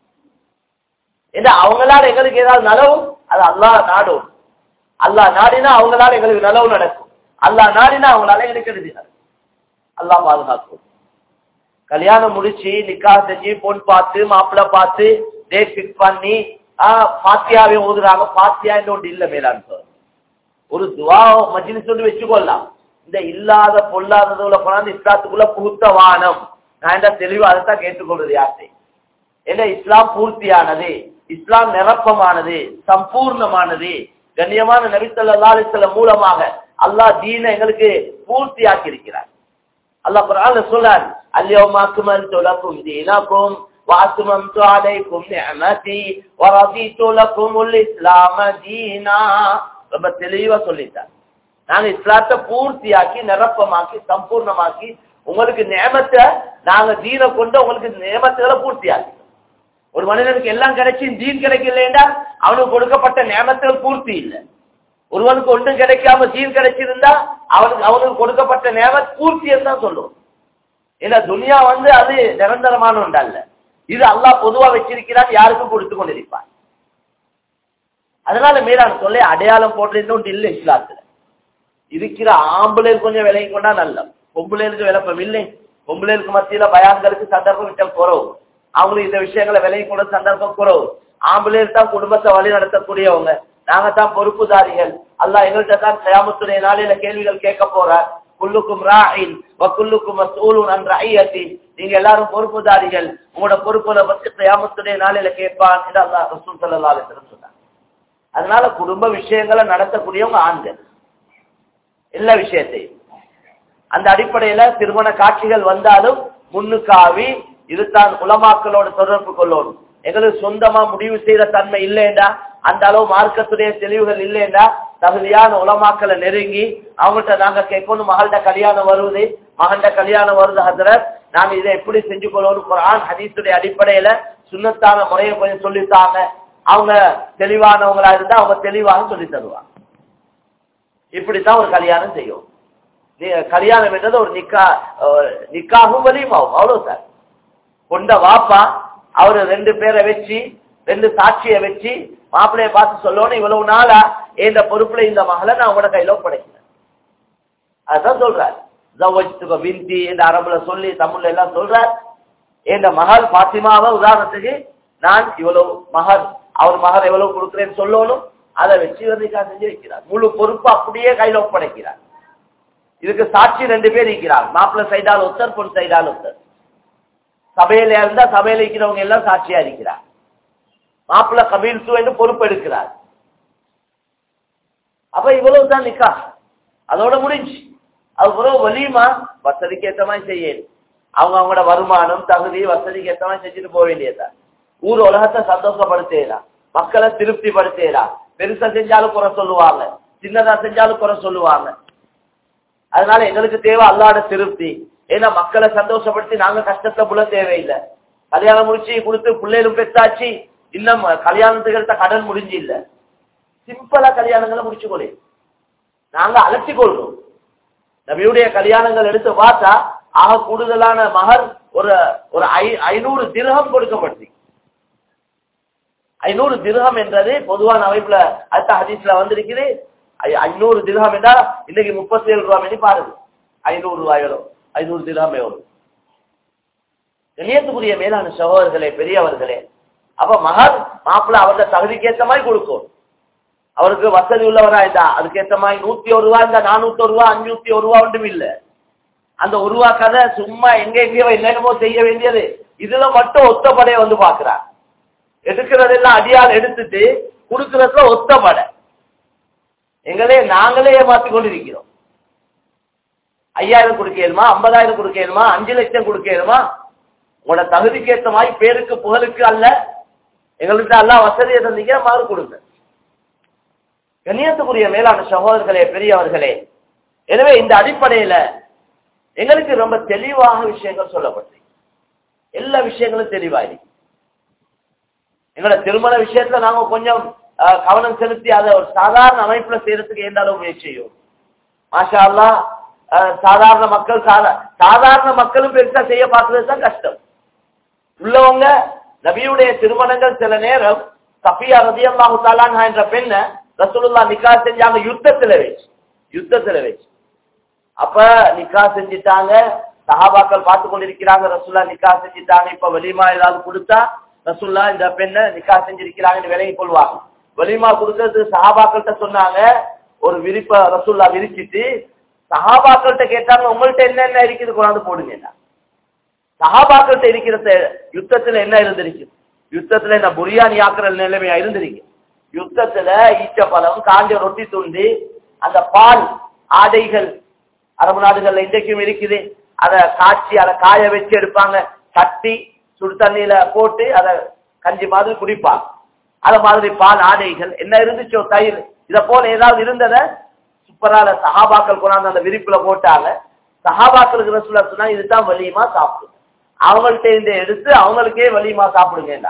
S1: அவங்களால எங்களுக்கு ஏதாவது நலவும் அது அல்லாஹ் நாடும். அல்லாஹ் நாடினா அவங்களால எங்களுக்கு நலவு நடக்கும், அல்லாஹ் நாடினா அவங்களால எனக்கு எழுதினார். அல்லாஹ் பாதுகாக்கும். கல்யாணம் முடிச்சு நிக்கா செஞ்சு பொன் பார்த்து மாப்பிள்ள பார்த்து டேட் பிக்ஸ் பண்ணி பாத்தியாவே ஓதுறாங்க. பாத்தியா ஒன்று இல்ல மேலான் சார், ஒரு துவா மஜ்லிஸ் சொல்லி வச்சுக்கொள்ளலாம். இந்த இல்லாத பொல்லாததுல கொண்டாந்து இஸ்லாத்துக்குள்ள புகுத்த வானம். நான் என்ன தெளிவா அதைத்தான் கேட்டுக்கொள்றது யார்த்தை. என்ன இஸ்லாம் பூர்த்தியானது, இஸ்லாம் நிரப்பமானது, சம்பூர்ணமானது. கண்ணியமான நபி ஸல்லல்லாஹு அலைஹி வஸல்லம் மூலமாக அல்லாஹ் தீனை எங்களுக்கு பூர்த்தியாக்கி இருக்கிறார். அல்லாஹ் குர்ஆன்ல சொல்றார், அல்யௌம அக்மல்து லக்கும் தீனக்கும் வஅத்மம்து அலைக்கும் நிஅமதி வரதீது லக்குமுல் இஸ்லாம தீனா. ரொம்ப தெளிவா சொல்லிட்டார். நாங்க இஸ்லாத்தை பூர்த்தியாக்கி நிரப்பமாக்கி சம்பூர்ணமாக்கி உங்களுக்கு நியமத்தை நாங்க தீனை கொண்டு உங்களுக்கு நியமத்துகளை பூர்த்தியாக்கி. ஒரு மனிதனுக்கு எல்லாம் கிடைச்சி தீன் கிடைக்கலண்டா அவனுக்கு கொடுக்கப்பட்ட நியமத்துகள் பூர்த்தி இல்லை. ஒருவனுக்கு ஒன்றும் கிடைக்காம தீன் கிடைச்சிருந்தா அவனுக்கு கொடுக்கப்பட்ட நியமத் பூர்த்தின்னு தான் சொல்லுவோம். ஏன்னா துனியா அது நிரந்தரமான ஒன்று அல்ல. இது அல்லாஹ் பொதுவா வச்சிருக்கிறான், யாருக்கும் கொடுத்து கொண்டிருப்பான். அதனால மேலான சொல்ல அடையாளம் போடுறது ஒன்று இல்லை இஸ்லாத்துல. இருக்கிற ஆம்பளைக்கு கொஞ்சம் விலகி கொண்டா நல்ல, பொம்பளைக்கு விளப்பம் இல்லை. பொம்பளைக்கு மத்தியில பயான்களுக்கு சந்தர்ப்பம் விட்டம் குறவு, அவங்களுக்கு இந்த விஷயங்களை விலகி கொண்ட சந்தர்ப்பம் குறவு. ஆம்பளைக்கு தான் குடும்பத்தை வழி நடத்தக்கூடியவங்க, நாங்க தான் பொறுப்புதாரிகள். அல்லாஹ் எங்கள்கிட்ட தான் கியாமத்துடைய நாளையில கேள்விகள் கேட்க போறார். குல்லுக்கும் ராஇன் வ குல்லுக்கும் மஸ்ஊலுன் அன் ரஇயத்தி. நீங்க எல்லாரும் பொறுப்புதாரிகள், உங்களோட பொறுப்புகளை பற்றி கியாமத்துடைய நாளையில கேட்பான் என்று அல்லாஹ் ரசூல் ஸல்லல்லாஹு அலைஹி வஸல்லம் சொன்னார். அதனால குடும்ப விஷயங்களை நடத்தக்கூடியவங்க ஆண்கள் எல்லா விஷயத்தையும். அந்த அடிப்படையில திருமண காட்சிகள் வந்தாலும் முன்னுக்காவி இதுதான் உலமாக்களோட தொடர்பு கொள்ளணும். எங்களுக்கு சொந்தமா முடிவு செய்யற தன்மை இல்லைண்டா, அந்த அளவு மார்க்கத்துடைய தெளிவுகள் இல்லைண்டா, தகுதியான உலமாக்களை நெருங்கி அவங்கள்ட்ட நாங்க கேட்கணும், மகள்கிட்ட கல்யாணம் வருது, மகன்கிட்ட கல்யாணம் வருது ஹஜ்ரத், நாங்க இதை எப்படி செஞ்சு கொள்ளணும், குர்ஆன் ஹதீஸுடைய அடிப்படையில சுன்னத்தான முறையை கொஞ்சம் சொல்லித்தாங்க. அவங்க தெளிவானவங்களா இருந்தா அவங்க தெளிவாக சொல்லி தருவாங்க. இப்படித்தான் ஒரு கல்யாணம் செய்யும். கல்யாணம் என்றது ஒரு நிக்காகும் வலியுமாகும், அவ்வளவு சார். கொண்ட வாப்பா அவரு 2 பேரை வச்சு 2 சாட்சியை வச்சு மாப்பிள்ளைய பார்த்து சொல்லணும், இவ்வளவு நாளா இந்த பொறுப்புல இந்த மகளை நான் உங்களோட கையில ஒப்படைக்கிறேன். அதான் சொல்றார். விந்தி இந்த அரபுல சொல்லி தமிழ்ல எல்லாம் சொல்றார். இந்த மகள் பாத்திமாவை உதாரணத்துக்கு நான் இவ்வளவு மகர், அவர் மகர் எவ்வளவு கொடுக்கிறேன்னு சொல்லணும், அதை வச்சு செஞ்சு வைக்கிறார். முழு பொறுப்பு அப்படியே கையில ஒப்படைக்கிறார். இதுக்கு சாட்சி 2 பேர் இருக்கிறார், மாப்பிள்ளை சைடால் ஒருத்தர், பொன் சைடால் ஒருத்தர். சபையில இருந்தா சபையில இருக்கிறவங்க எல்லாம் சாட்சியா இருக்கிறார். மாப்பிள்ளை கபீல் சு என்று பொறுப்பு எடுக்கிறார். அப்ப இவ்வளவுதான் நிக்கா, அதோட முடிஞ்சு. அதுக்கப்புறம் வலியுமா வசதிக்கு ஏற்ற மாதிரி செய்யணும். அவங்களோட வருமானம் தகுதி வசதிக்கு ஏற்ற மாதிரி செஞ்சுட்டு போக வேண்டியதுதான். ஊர் உலகத்தை சந்தோஷப்படுத்தலாம், மக்களை திருப்திப்படுத்தலாம். பெருசா செஞ்சாலும் குறை சொல்லுவாங்க, சின்னதா செஞ்சாலும் குறை சொல்லுவாங்க. அதனால எங்களுக்கு தேவை அல்லாஹ்வோட திருப்தி. ஏன்னா மக்களை சந்தோஷப்படுத்தி நாங்க கஷ்டத்தை புல தேவையில்லை. கல்யாணம் முடிச்சு கொடுத்து பிள்ளைகளும் பெற்றாச்சு, இன்னும் கல்யாணத்துக்கிட்ட கடன் முடிஞ்சு இல்ல, சிம்பிளா கல்யாணங்களை முடிச்சுக்கொள்ளு. நாங்க அலட்சி கொள்றோம். நபியுடைய கல்யாணங்கள் எடுத்து பார்த்தா ஆக கூடுதலான மகர் ஒரு 500 திர்ஹம் கொடுக்கப்பட்டு. 500 திர்ஹம் என்றது பொதுவான அமைப்புல அடுத்த ஹதீஸ்ல வந்திருக்குது. 500 திர்ஹம் என்றா இன்னைக்கு 37 ரூபாய் மணி பாருங்க. 500 ரூபாய் எவ்வளவு, 500 திர்ஹம் எவ்வளவு. கண்ணியத்துக்குரிய மேலான சகோதரர்களே, பெரியவர்களே, அப்ப மகர் மாப்பிள்ள அவருடைய தகுதிக்கேற்ற மாதிரி கொடுக்கும். அவருக்கு வசதி உள்ளவரா இருந்தா அதுக்கேற்ற மாதிரி 101 ரூபாய் இருந்தா 401 ரூபாய் 501 ரூபாய் ஒன்றும் இல்ல. அந்த ஒரு ரூபா கதை சும்மா எங்கேயோ என்னென்னமோ செய்ய வேண்டியது. இதுல மட்டும் ஒத்தப்படைய வந்து பாக்குறார். எடுக்கிறதெல்லாம் அடியால் எடுத்துட்டு கொடுக்கறதுல ஒத்தப்பட நாங்களே ஏமாத்தி கொண்டிருக்கிறோம். 5000 கொடுக்கணுமா, 50,000 கொடுக்கணுமா, 5 லட்சம் கொடுக்கணுமா? உங்களோட தகுதிக்கேற்ற மாதிரி பேருக்கு புகழுக்கு அல்ல, எங்களுக்கு எல்லாம் வசதியை தந்தீங்க மாறு கொடுங்க. கண்ணியத்துக்குரிய மேலான சகோதரர்களே, பெரியவர்களே, எனவே இந்த அடிப்படையில எங்களுக்கு ரொம்ப தெளிவாக விஷயங்கள் சொல்லப்பட்டு எல்லா விஷயங்களும் தெளிவாயிருக்கு. எங்களோட திருமண விஷயத்துல நாங்க கொஞ்சம் கவனம் செலுத்தி அதை ஒரு சாதாரண அமைப்புல செய்யறதுக்கு எந்த அளவு முயற்சி செய்யும். மாஷா அல்லாஹ், சாதாரண மக்களும் பெருசா செய்ய பார்க்கறதுதான் கஷ்டம். உள்ளவங்க நபியுடைய திருமணங்கள் சில நேரம் சஃபியா ரலியல்லாஹு தஆலா அன்ஹா என்ற பெண்ண ரசூலுல்லாஹ் நிக்கா செஞ்சாங்க யுத்தத்துல வச்சு. அப்ப நிக்கா செஞ்சிட்டாங்க, சஹாபாக்கள் பார்த்து கொண்டிருக்கிறாங்க. ரசூலுல்லாஹ் நிக்கா செஞ்சிட்டாங்க. இப்ப வலிமா ஏதாவது கொடுத்தா ரசூலுல்லாஹ் இந்த பெண்ண நிக்கா செஞ்சிருக்கிறாங்கன்னு விலகி கொள்வாங்க. வலிமா கொடுக்கறதுக்கு சஹாபாக்கள்கிட்ட சொன்னாங்க, ஒரு விரிப்ப ரசூலுல்லாஹ் விரிச்சிட்டு சஹாபாக்கள்கிட்ட கேட்டாங்க, உங்கள்ட்ட என்ன இருக்குது கொண்டாந்து போடுங்க. சஹாபாக்கள்கிட்ட இருக்கிற யுத்தத்துல என்ன இருந்திருக்கு? யுத்தத்துல என்ன புரியாணி ஆக்குற நிலைமையா இருந்திருக்கு? யுத்தத்துல ஈச்சப்பழம், காஞ்ச ரொட்டி துண்டு, அந்த பால் ஆடைகள் அரபு நாடுகள்ல இன்றைக்கும் இருக்குது. அதை காய்ச்சி அதை காய வச்சு எடுப்பாங்க, தட்டி சுடு தண்ணியில போட்டு அதை கஞ்சி மாதிரி குடிப்பாங்க. அத மாதிரி பால் ஆடைகள் என்ன இருந்துச்சோ, தயிர், இத போல ஏதாவது இருந்தத சூப்பரால சஹாபாக்கள் கொண்டாந்து அந்த விரிப்புல போட்டாங்க. சஹாபாக்களுக்கு ரசூலுல்லாஹ் சொன்னா இதுதான் வலிமா சாப்பிடு, அவங்கள்ட்ட இருந்து எடுத்து அவங்களுக்கே வலிமா சாப்பிடுங்க.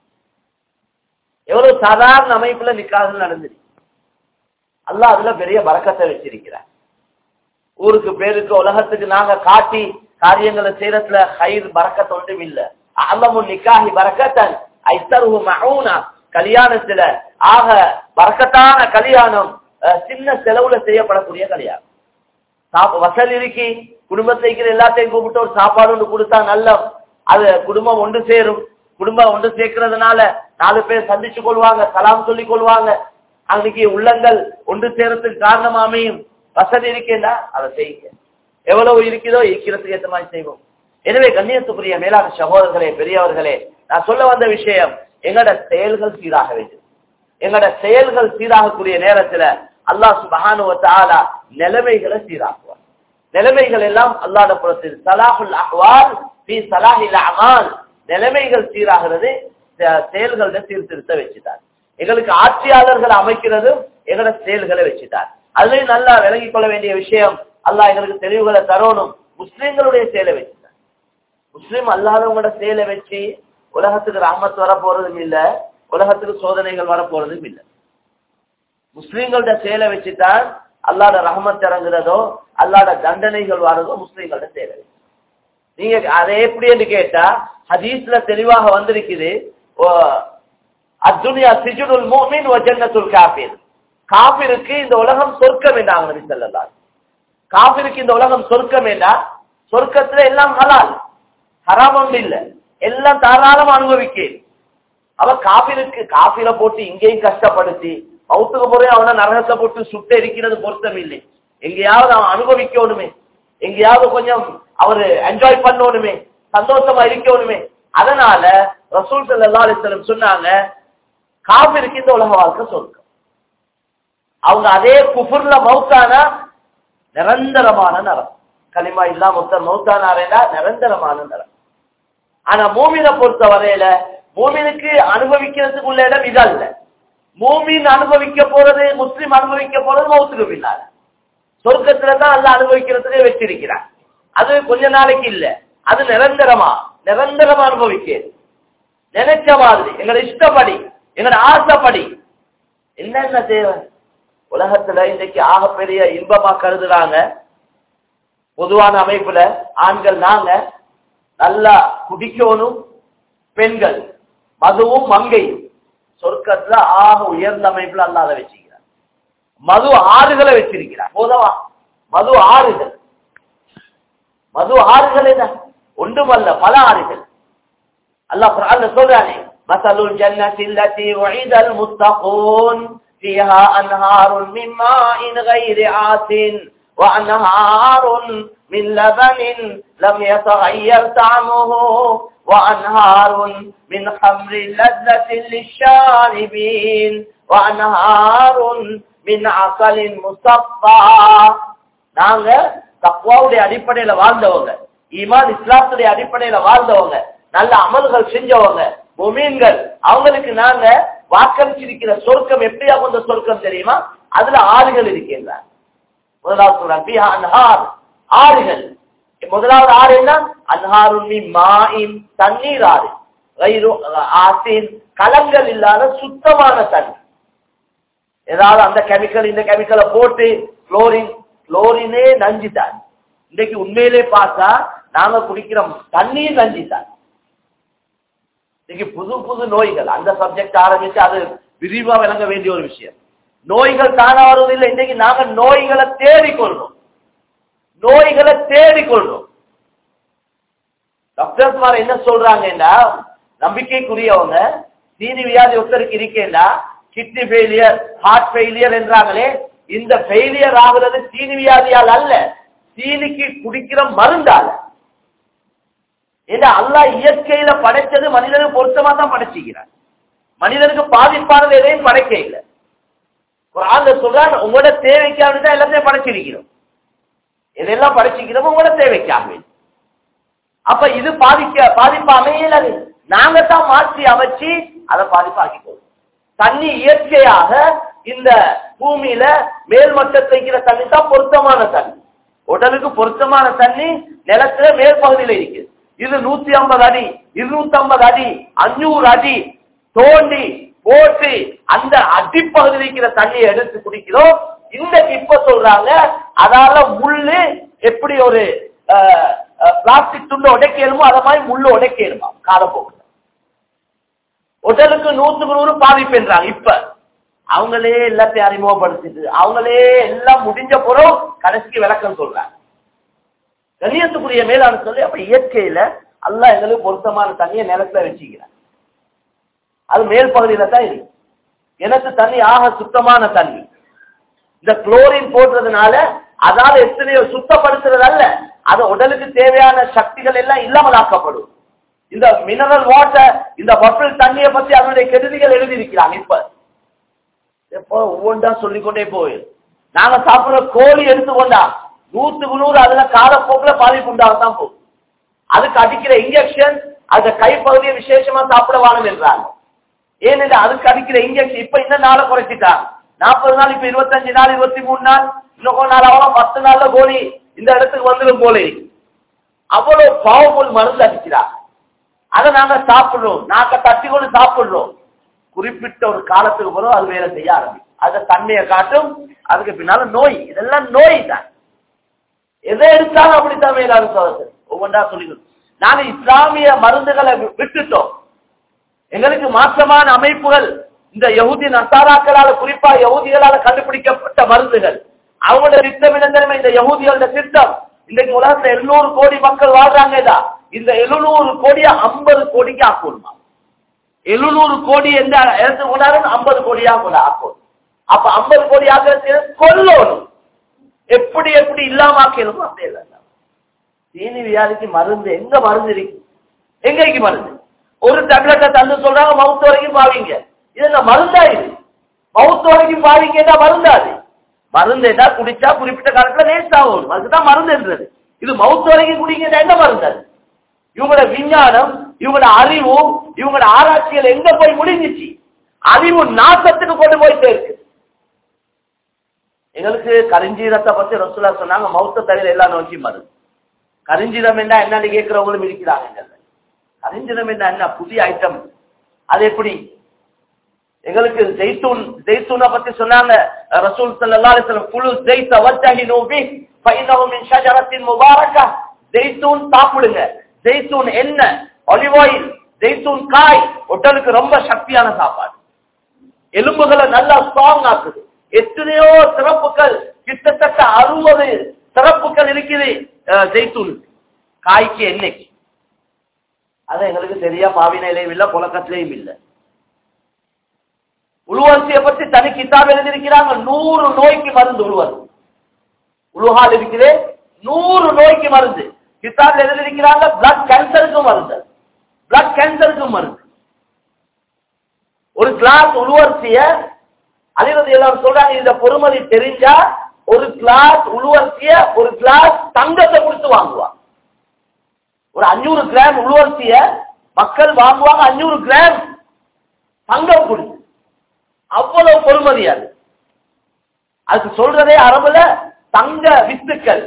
S1: எவ்வளவு சாதாரண அமைப்புல நிக்காஹ் நடந்துச்சு. அல்லாஹ் அதுல பெரிய பரக்கத்தை வச்சிருக்கிறார். ஊருக்கு பேருக்கு உலகத்துக்கு நாங்க காட்டி காரியங்களை செய்யறதுல ஹைர் பரக்கத் ஒன்றும் இல்ல. அல்லமு நிக்காஹி பரக்கத்தன் ஐத்தருஹு மஊனா, கல்யாணத்துல ஆக பரக்கத்தான கல்யாணம் சின்ன செலவுல செய்யப்படக்கூடிய கல்யாணம். வசல் இருக்கி குடும்பத்தை எல்லாத்தையும் கூப்பிட்டு ஒரு சாப்பாடு ஒன்று கொடுத்தா நல்ல, அது குடும்பம் ஒன்று சேரும். குடும்பம் ஒன்று சேர்க்கறதுனால 4 பேர் சந்திச்சு கொள்வாங்க, சலாம் சொல்லிக் கொள்வாங்க. அன்னைக்கு உள்ளங்கள் ஒன்று சேரத்துக்கு காரணமா அமையும். வசதி இருக்கேண்டா அதை செய்யுங்க, எவ்வளவு இருக்குதோ இருக்கிறதுக்கு ஏற்ற மாதிரி செய்வோம். எனவே கண்ணியத்துக்குரிய மேலான சகோதரர்களே, பெரியவர்களே, நான் சொல்ல வந்த விஷயம், எங்களோட செயல்கள் சீராக வேண்டும். எங்களோட செயல்கள் சீராகக்கூடிய நேரத்துல அல்லாஹ் சுப்ஹானஹு வ தஆலா நிலைமைகளை சீராக்குவார். நிலைமைகள் எல்லாம் அல்லாஹ்வுடைய புறத்தில் ஸலாஹுல் அஹ்வால் ஃபீ ஸலாஹில் அமால், நிலைமைகள் சீராகிறது செயல்களோட சீர்திருத்த வச்சுட்டார். எங்களுக்கு ஆட்சியாளர்களை அமைக்கிறது எங்களோட செயல்களை வச்சுட்டார். அதுலயும் நல்லா விளங்கிக் கொள்ள வேண்டிய விஷயம், அல்லாஹ் எங்களுக்கு தெளிவுகளை தரணும். முஸ்லிம்களுடைய செயலை வச்சுட்டார். முஸ்லிம் அல்லாதவங்களோட செயலை வச்சு உலகத்துக்கு ரஹ்மத் வர போறதும் இல்ல, உலகத்துக்கு சோதனைகள் வர போறதும் இல்லை. முஸ்லிம்களோட செயலை வச்சுட்டான் அல்லாஹ்வோட ரஹ்மத் இறங்குறதோ அல்லாஹ்வோட தண்டனைகள் வரதோ முஸ்லிம்களோட செயலை. நீங்க அதை எப்படி என்று கேட்டா ஹதீஸ்ல தெளிவாக வந்திருக்குது, அத்துன்யா சிஜ்னுல் முஃமின் வ ஜன்னத்துல் காஃபிர். காஃபிருக்கு இந்த உலகம் சொர்க்கம் என்றாங்க நபி ஸல்லல்லாஹு அலைஹி வஸல்லம். காஃபிருக்கு இந்த உலகம் சொர்க்கம் என்றா சொர்க்கத்துல எல்லாம் ஹலால், ஹராம் ஒன்று இல்ல, எல்லாம் தாராளமா அனுபவிக்க. அவ காஃபிர போட்டு இங்கேயும் கஷ்டப்படுத்தி மௌத்துக்கு போறே அவனை நரகத்தை போட்டு சுட்டு இருக்கிறது பொருத்தம் இல்லை. எங்கேயாவது அவன் அனுபவிக்கணுமே, எங்கேயாவது கொஞ்சம் அவரு என்ஜாய் பண்ணணுமே, சந்தோஷமா இருக்கணுமே. அதனால ரசூல் ஸல்லல்லாஹு அலைஹி வஸல்லம் சொன்னாங்க, காஃபிருக்கு இந்த உலக வாழ்க்கை சொர்க்கம். அவங்க அதே குஃப்ர்ல மௌத்தானா நிரந்தரமான நரகம். கலிமா இல்லாம மௌத்தானாரேடா நிரந்தரமான நரகம். ஆனா மூமினை பொறுத்த வரையில மூமினுக்கு அனுபவிக்கிறதுக்கு உள்ள இடம் இதல்ல. மூமின் அனுபவிக்க போறது, முஸ்லிம் அனுபவிக்க போறது மௌத்துக்கு பின்னால. சொர்க்கத்துலதான் அல்ல அனுபவிக்கிறதுக்கு வச்சிருக்கிறான். அது கொஞ்ச நாளைக்கு இல்ல, அது நிரந்தரமா அனுபவிக்க நினைச்ச மாதிரி எங்களோட இஷ்டப்படி எங்களோட ஆசைப்படி என்னென்ன தேவை. உலகத்துல இன்றைக்கு ஆகப்பெரிய இன்பமா கருதுறாங்க. பொதுவான அமைப்புல ஆண்கள் நாங்க நல்லா குடிக்கணும், பெண்கள் மதுவும் மங்கையும். சொர்க்கத்துல ஆக உயர்ந்த அமைப்புல அல்லாத வச்சிருக்கிறார். மது ஆறுகளை வச்சிருக்கிறார். போதவா மது ஆறுகள் என்ன ஒன்றுமல்ல, பல ஆறுகள். அல்லாஹ் குர்ஆன்ல சொல்றானே, மஸலுல் ஜன்னத்தி அல்லதி உஇதல் முத்தகூன் فيها أنهار من ماء غير آسن وأنهار من لبن لم يتغير طعمه وأنهار من خمر لذة للشاربين وأنهار من عسل مصفى. நாங்க தக்வாவுடைய அடிப்படையில வாழ்ந்தவங்க, ஈமான் இஸ்லாத்துடைய அடிப்படையில வாழ்ந்தவங்க, நல்ல அமல்கள் செஞ்சவங்க, முஃமின்கள், அவங்களுக்கு நாங்க வாக்களிச்சிருக்கிற சொர்க்கம் எப்படியா கொண்ட சொர்க்கம் தெரியுமா? அதுல ஆறுகள் இருக்கின்றார். முதலாவது சொல்றாங்க அன்ஹார், ஆறுகள். முதலாவது ஆறு என்ன? அன்ஹாருன் மின் மாஇன், தண்ணீர் ஆறு, கைரு ஆசின், கலங்கள் இல்லாத சுத்தமான தண்ணீர். ஏதாவது அந்த கெமிக்கல் இந்த கெமிக்கலை போட்டு குளோரினே நஞ்சிட்டான். இன்னைக்கு உண்மையிலே பார்த்தா நாங்க குடிக்கிற தண்ணீர் நஞ்சிட்டான். இன்னைக்கு புது புது நோய்கள், அந்த சப்ஜெக்ட் ஆரம்பிச்சு அது விரிவா விளங்க வேண்டிய ஒரு விஷயம். நோய்கள் தானா வருவதில்லை. இன்னைக்கு நாங்க நோய்களை தேடிக்கொள்றோம். டாக்டர்ஸ்மார் என்ன சொல்றாங்கன்னா, நம்பிக்கைக்குரியவங்க சீனி வியாதி ஒருத்தருக்கு இருக்கேன்னா கிட்னி ஃபெயிலியர், ஹார்ட் ஃபெயிலியர் என்றாங்களே, இந்த ஃபெயிலியர் ஆகுறது சீனி வியாதியால் அல்ல, சீனிக்கு குடிக்கிற மருந்தால. ஏன்னா அல்லாஹ் இயற்கையில படைச்சது மனிதனுக்கு பொருத்தமா தான் படைச்சுக்கிறார். மனிதனுக்கு பாதிப்பானது எதையும் படைக்க இல்லை. குர்ஆன்ல சொல்றான், உங்களோட தேவைக்காக தான் எல்லாத்தையும் படைச்சிருக்கிறோம். எதெல்லாம் படைச்சிக்கிறோமோ உங்களோட தேவைக்காக. அப்ப இது பாதிப்பு அமையல, நாங்க தான் மாற்றி அமைச்சு அதை பாதிப்பாக்கிக்கோம். தண்ணி இயற்கையாக இந்த பூமியில மேல்மட்டத்தில் இருக்கிற தண்ணி தான் பொருத்தமான தண்ணி. உடலுக்கு பொருத்தமான தண்ணி நிலத்துல மேல் பகுதியில் இருக்கு. இது 150 அடி 250 அடி 500 அடி தோண்டி போட்டு அந்த அடிப்பகுதியில் இருக்கிற தண்ணியை எடுத்து குடிக்கிறோம். இந்த இப்ப சொல்றாங்க, அதால முள்ளு எப்படி ஒரு பிளாஸ்டிக் துண்டு உடைக்கணுமோ அத மாதிரி முள்ளு உடைக்கணுமா காலப்போக்கு. உடலுக்கு 100க்கு 100 பாதிப்புன்றாங்க. இப்ப அவங்களே எல்லாத்தையும் அறிமுகப்படுத்திட்டு அவங்களே எல்லாம் முடிஞ்ச பிறகு கடைசிக்கு விளக்கம் சொல்றாங்க. கண்ணியத்துக்குரிய மேலான சொல்லி, அப்ப இயற்கையில அல்லாஹ் எங்களுக்கு பொருத்தமான தண்ணியை நிலத்துல வச்சுக்கிறார். அது மேல் பகுதியில தான் இருக்கு. எனக்கு தண்ணி ஆக சுத்தமான தண்ணி. இந்த குளோரின் போடுறதுனால அதால எத்தனையோ சுத்தப்படுத்துறது அல்ல, அது உடலுக்கு தேவையான சக்திகள் எல்லாம் இல்லாமல் ஆக்கப்படும். இந்த மினரல் வாட்டர், இந்த பப்பிள் தண்ணியை பத்தி அதனுடைய கெடுதிகள் எழுதியிருக்கிறாங்க. இப்ப எப்போ ஒவ்வொன்றா சொல்லிக்கொண்டே போயிடும். நாங்க சாப்பிடுற கோழி எடுத்துக்கொண்டா 100க்கு 100 அதுல காலப்போக்குல பாதிப்பு உண்டாகத்தான் போகும். அதுக்கு அடிக்கிற இன்ஜெக்ஷன் அந்த கைப்பகுதியை விசேஷமா சாப்பிட வாழும் என்றாங்க. ஏனென்றா அதுக்கு அடிக்கிற இன்ஜெக்ஷன் இப்ப இந்த நாளை குறைச்சிட்டாங்க. 40 நாள், இப்ப 25 நாள், 23 நாள், இன்னும் கொஞ்ச நாள் ஆகலாம், 10 நாள்ல கோழி இந்த இடத்துக்கு வந்துடும் போல. அவ்வளவு பவர்ஃபுல் மருந்து அடிக்கிறார். அதை நாங்க சாப்பிடுறோம், நாக்க தட்டி கொண்டு சாப்பிடுறோம். குறிப்பிட்ட ஒரு காலத்துக்கு பிறகு அது வேலை செய்ய ஆரம்பிக்கும். அந்த தன்மையை காட்டும், அதுக்கு பின்னால நோய். இதெல்லாம் நோய் தான். எதை எடுத்தாலும் அப்படித்தான் மேலான சோதனை. ஒவ்வொன்றா சொல்லிக்கணும். நாங்க இஸ்லாமிய மருந்துகளை விட்டுட்டோம். எங்களுக்கு மாற்றமான அமைப்புகள் இந்த யஹூதி நசாராக்களால, குறிப்பா யஹூதிகளால கண்டுபிடிக்கப்பட்ட மருந்துகள், அவங்களோட திட்டம் என்ன தெரியுமா? இந்த யஹூதிகளோட திட்டம், இன்றைக்கு உலகத்துல 700 கோடி மக்கள் வாழ்றாங்க. இந்த 700 கோடியா 50 கோடிக்கு ஆக்கணுமா? 700 கோடி எந்த இடத்துக்கு கொண்டாலும் 50 கோடியா கூட ஆக்கணும். அப்ப 50 கோடி ஆக்கிறது கொல்லணும். எப்படி எப்படி இல்லாம ஆக்கணும்? அப்படியே இல்லை. சீனி வியாதிக்கு மருந்து எங்க மருந்து இருக்கு? எங்க மருந்து? ஒரு டேப்லெட்டை தந்து சொல்றாங்க மவுத்து வரைக்கும் பாவீங்க. இது என்ன மருந்தா? இது மவுத்து வரைக்கும் பாவீங்க மருந்தாது. மருந்து என்ன குடிச்சா குறிப்பிட்ட காலத்துல வேஸ்ட் ஆகும். அதுதான் மருந்து என்றது. இது மவுத்து வரைக்கும் குடிங்க என்ன மருந்து? இவங்களோட விஞ்ஞானம், இவங்களோட அறிவு, இவங்களோட ஆராய்ச்சிகள் எங்க போய் முடிஞ்சிச்சு? அறிவு நாசத்துக்கு கொண்டு போயிட்டே இருக்கு. எங்களுக்கு கரிஞ்சீரத்தை பத்தி ரசூலா சொன்னாங்க, மௌத்த தவிர எல்லா நோய்க்கும் மருந்து. கரிஞ்சீரம் என்ன என்னன்னு கேட்கிறவங்களும் இருக்கிறாங்க. கரிஞ்சீரம் என்ன புதிய ஐட்டம், அது எப்படி? எங்களுக்கு ஜெய்தூனை பத்தி சொன்னாங்க ரசூல் ஸல்லல்லாஹு அலைஹி வஸல்லம், குலு ஜெய்த வஜ்ஹினு பி ஃபஇன்னஹு மின் ஷஜரத்தின் முபாரக்கா. ஜெய்தூன் சாப்பிடுங்க. ஜெய்தூன் என்ன, ஆலிவ் ஆயில், ஜெய்தூன் காய் உடலுக்கு ரொம்ப சக்தியான சாப்பாடு. எலும்புகளை நல்லா ஸ்ட்ராங் ஆக்குது. எத்தனையோ சிறப்புகள், கிட்டத்தட்ட 60 சிறப்புகள் இருக்குது ஜெய்தூன் காய்க்கு, எண்ணெய்க்கு. அது எங்களுக்கு சரியா மாவினையிலையும் இல்லை, புழக்கத்திலையும் இல்லை. உழுவரிசியை பற்றி தனி கிதாப் எழுதியிருக்கிறாங்க. 100 நோய்க்கு மருந்து உழுவரிசி. உழுகால் இருக்கிறே 100 நோய்க்கு மருந்து கிதாப் எழுதியிருக்கிறாங்க. பிளட் கேன்சருக்கும் மருந்து, பிளட் கேன்சருக்கும் மருந்து. ஒரு கிளாஸ் உழுவரிசிய அலிரதி எல்லாரும் சொல்றாங்க, இந்த பொறுமதி தெரிஞ்சா ஒரு கிளாஸ் உழுவரிசிய ஒரு கிளாஸ் தங்கத்தை கொடுத்து வாங்குவாங்க. ஒரு 500 கிராம் உழுவரிசிய மக்கள் வாங்குவாங்க, 500 கிராம் தங்கம் கொடுத்து. அவ்வளவு பொறுமதியாது. அதுக்கு சொல்றதே அரபுல தங்க வித்துக்கள்,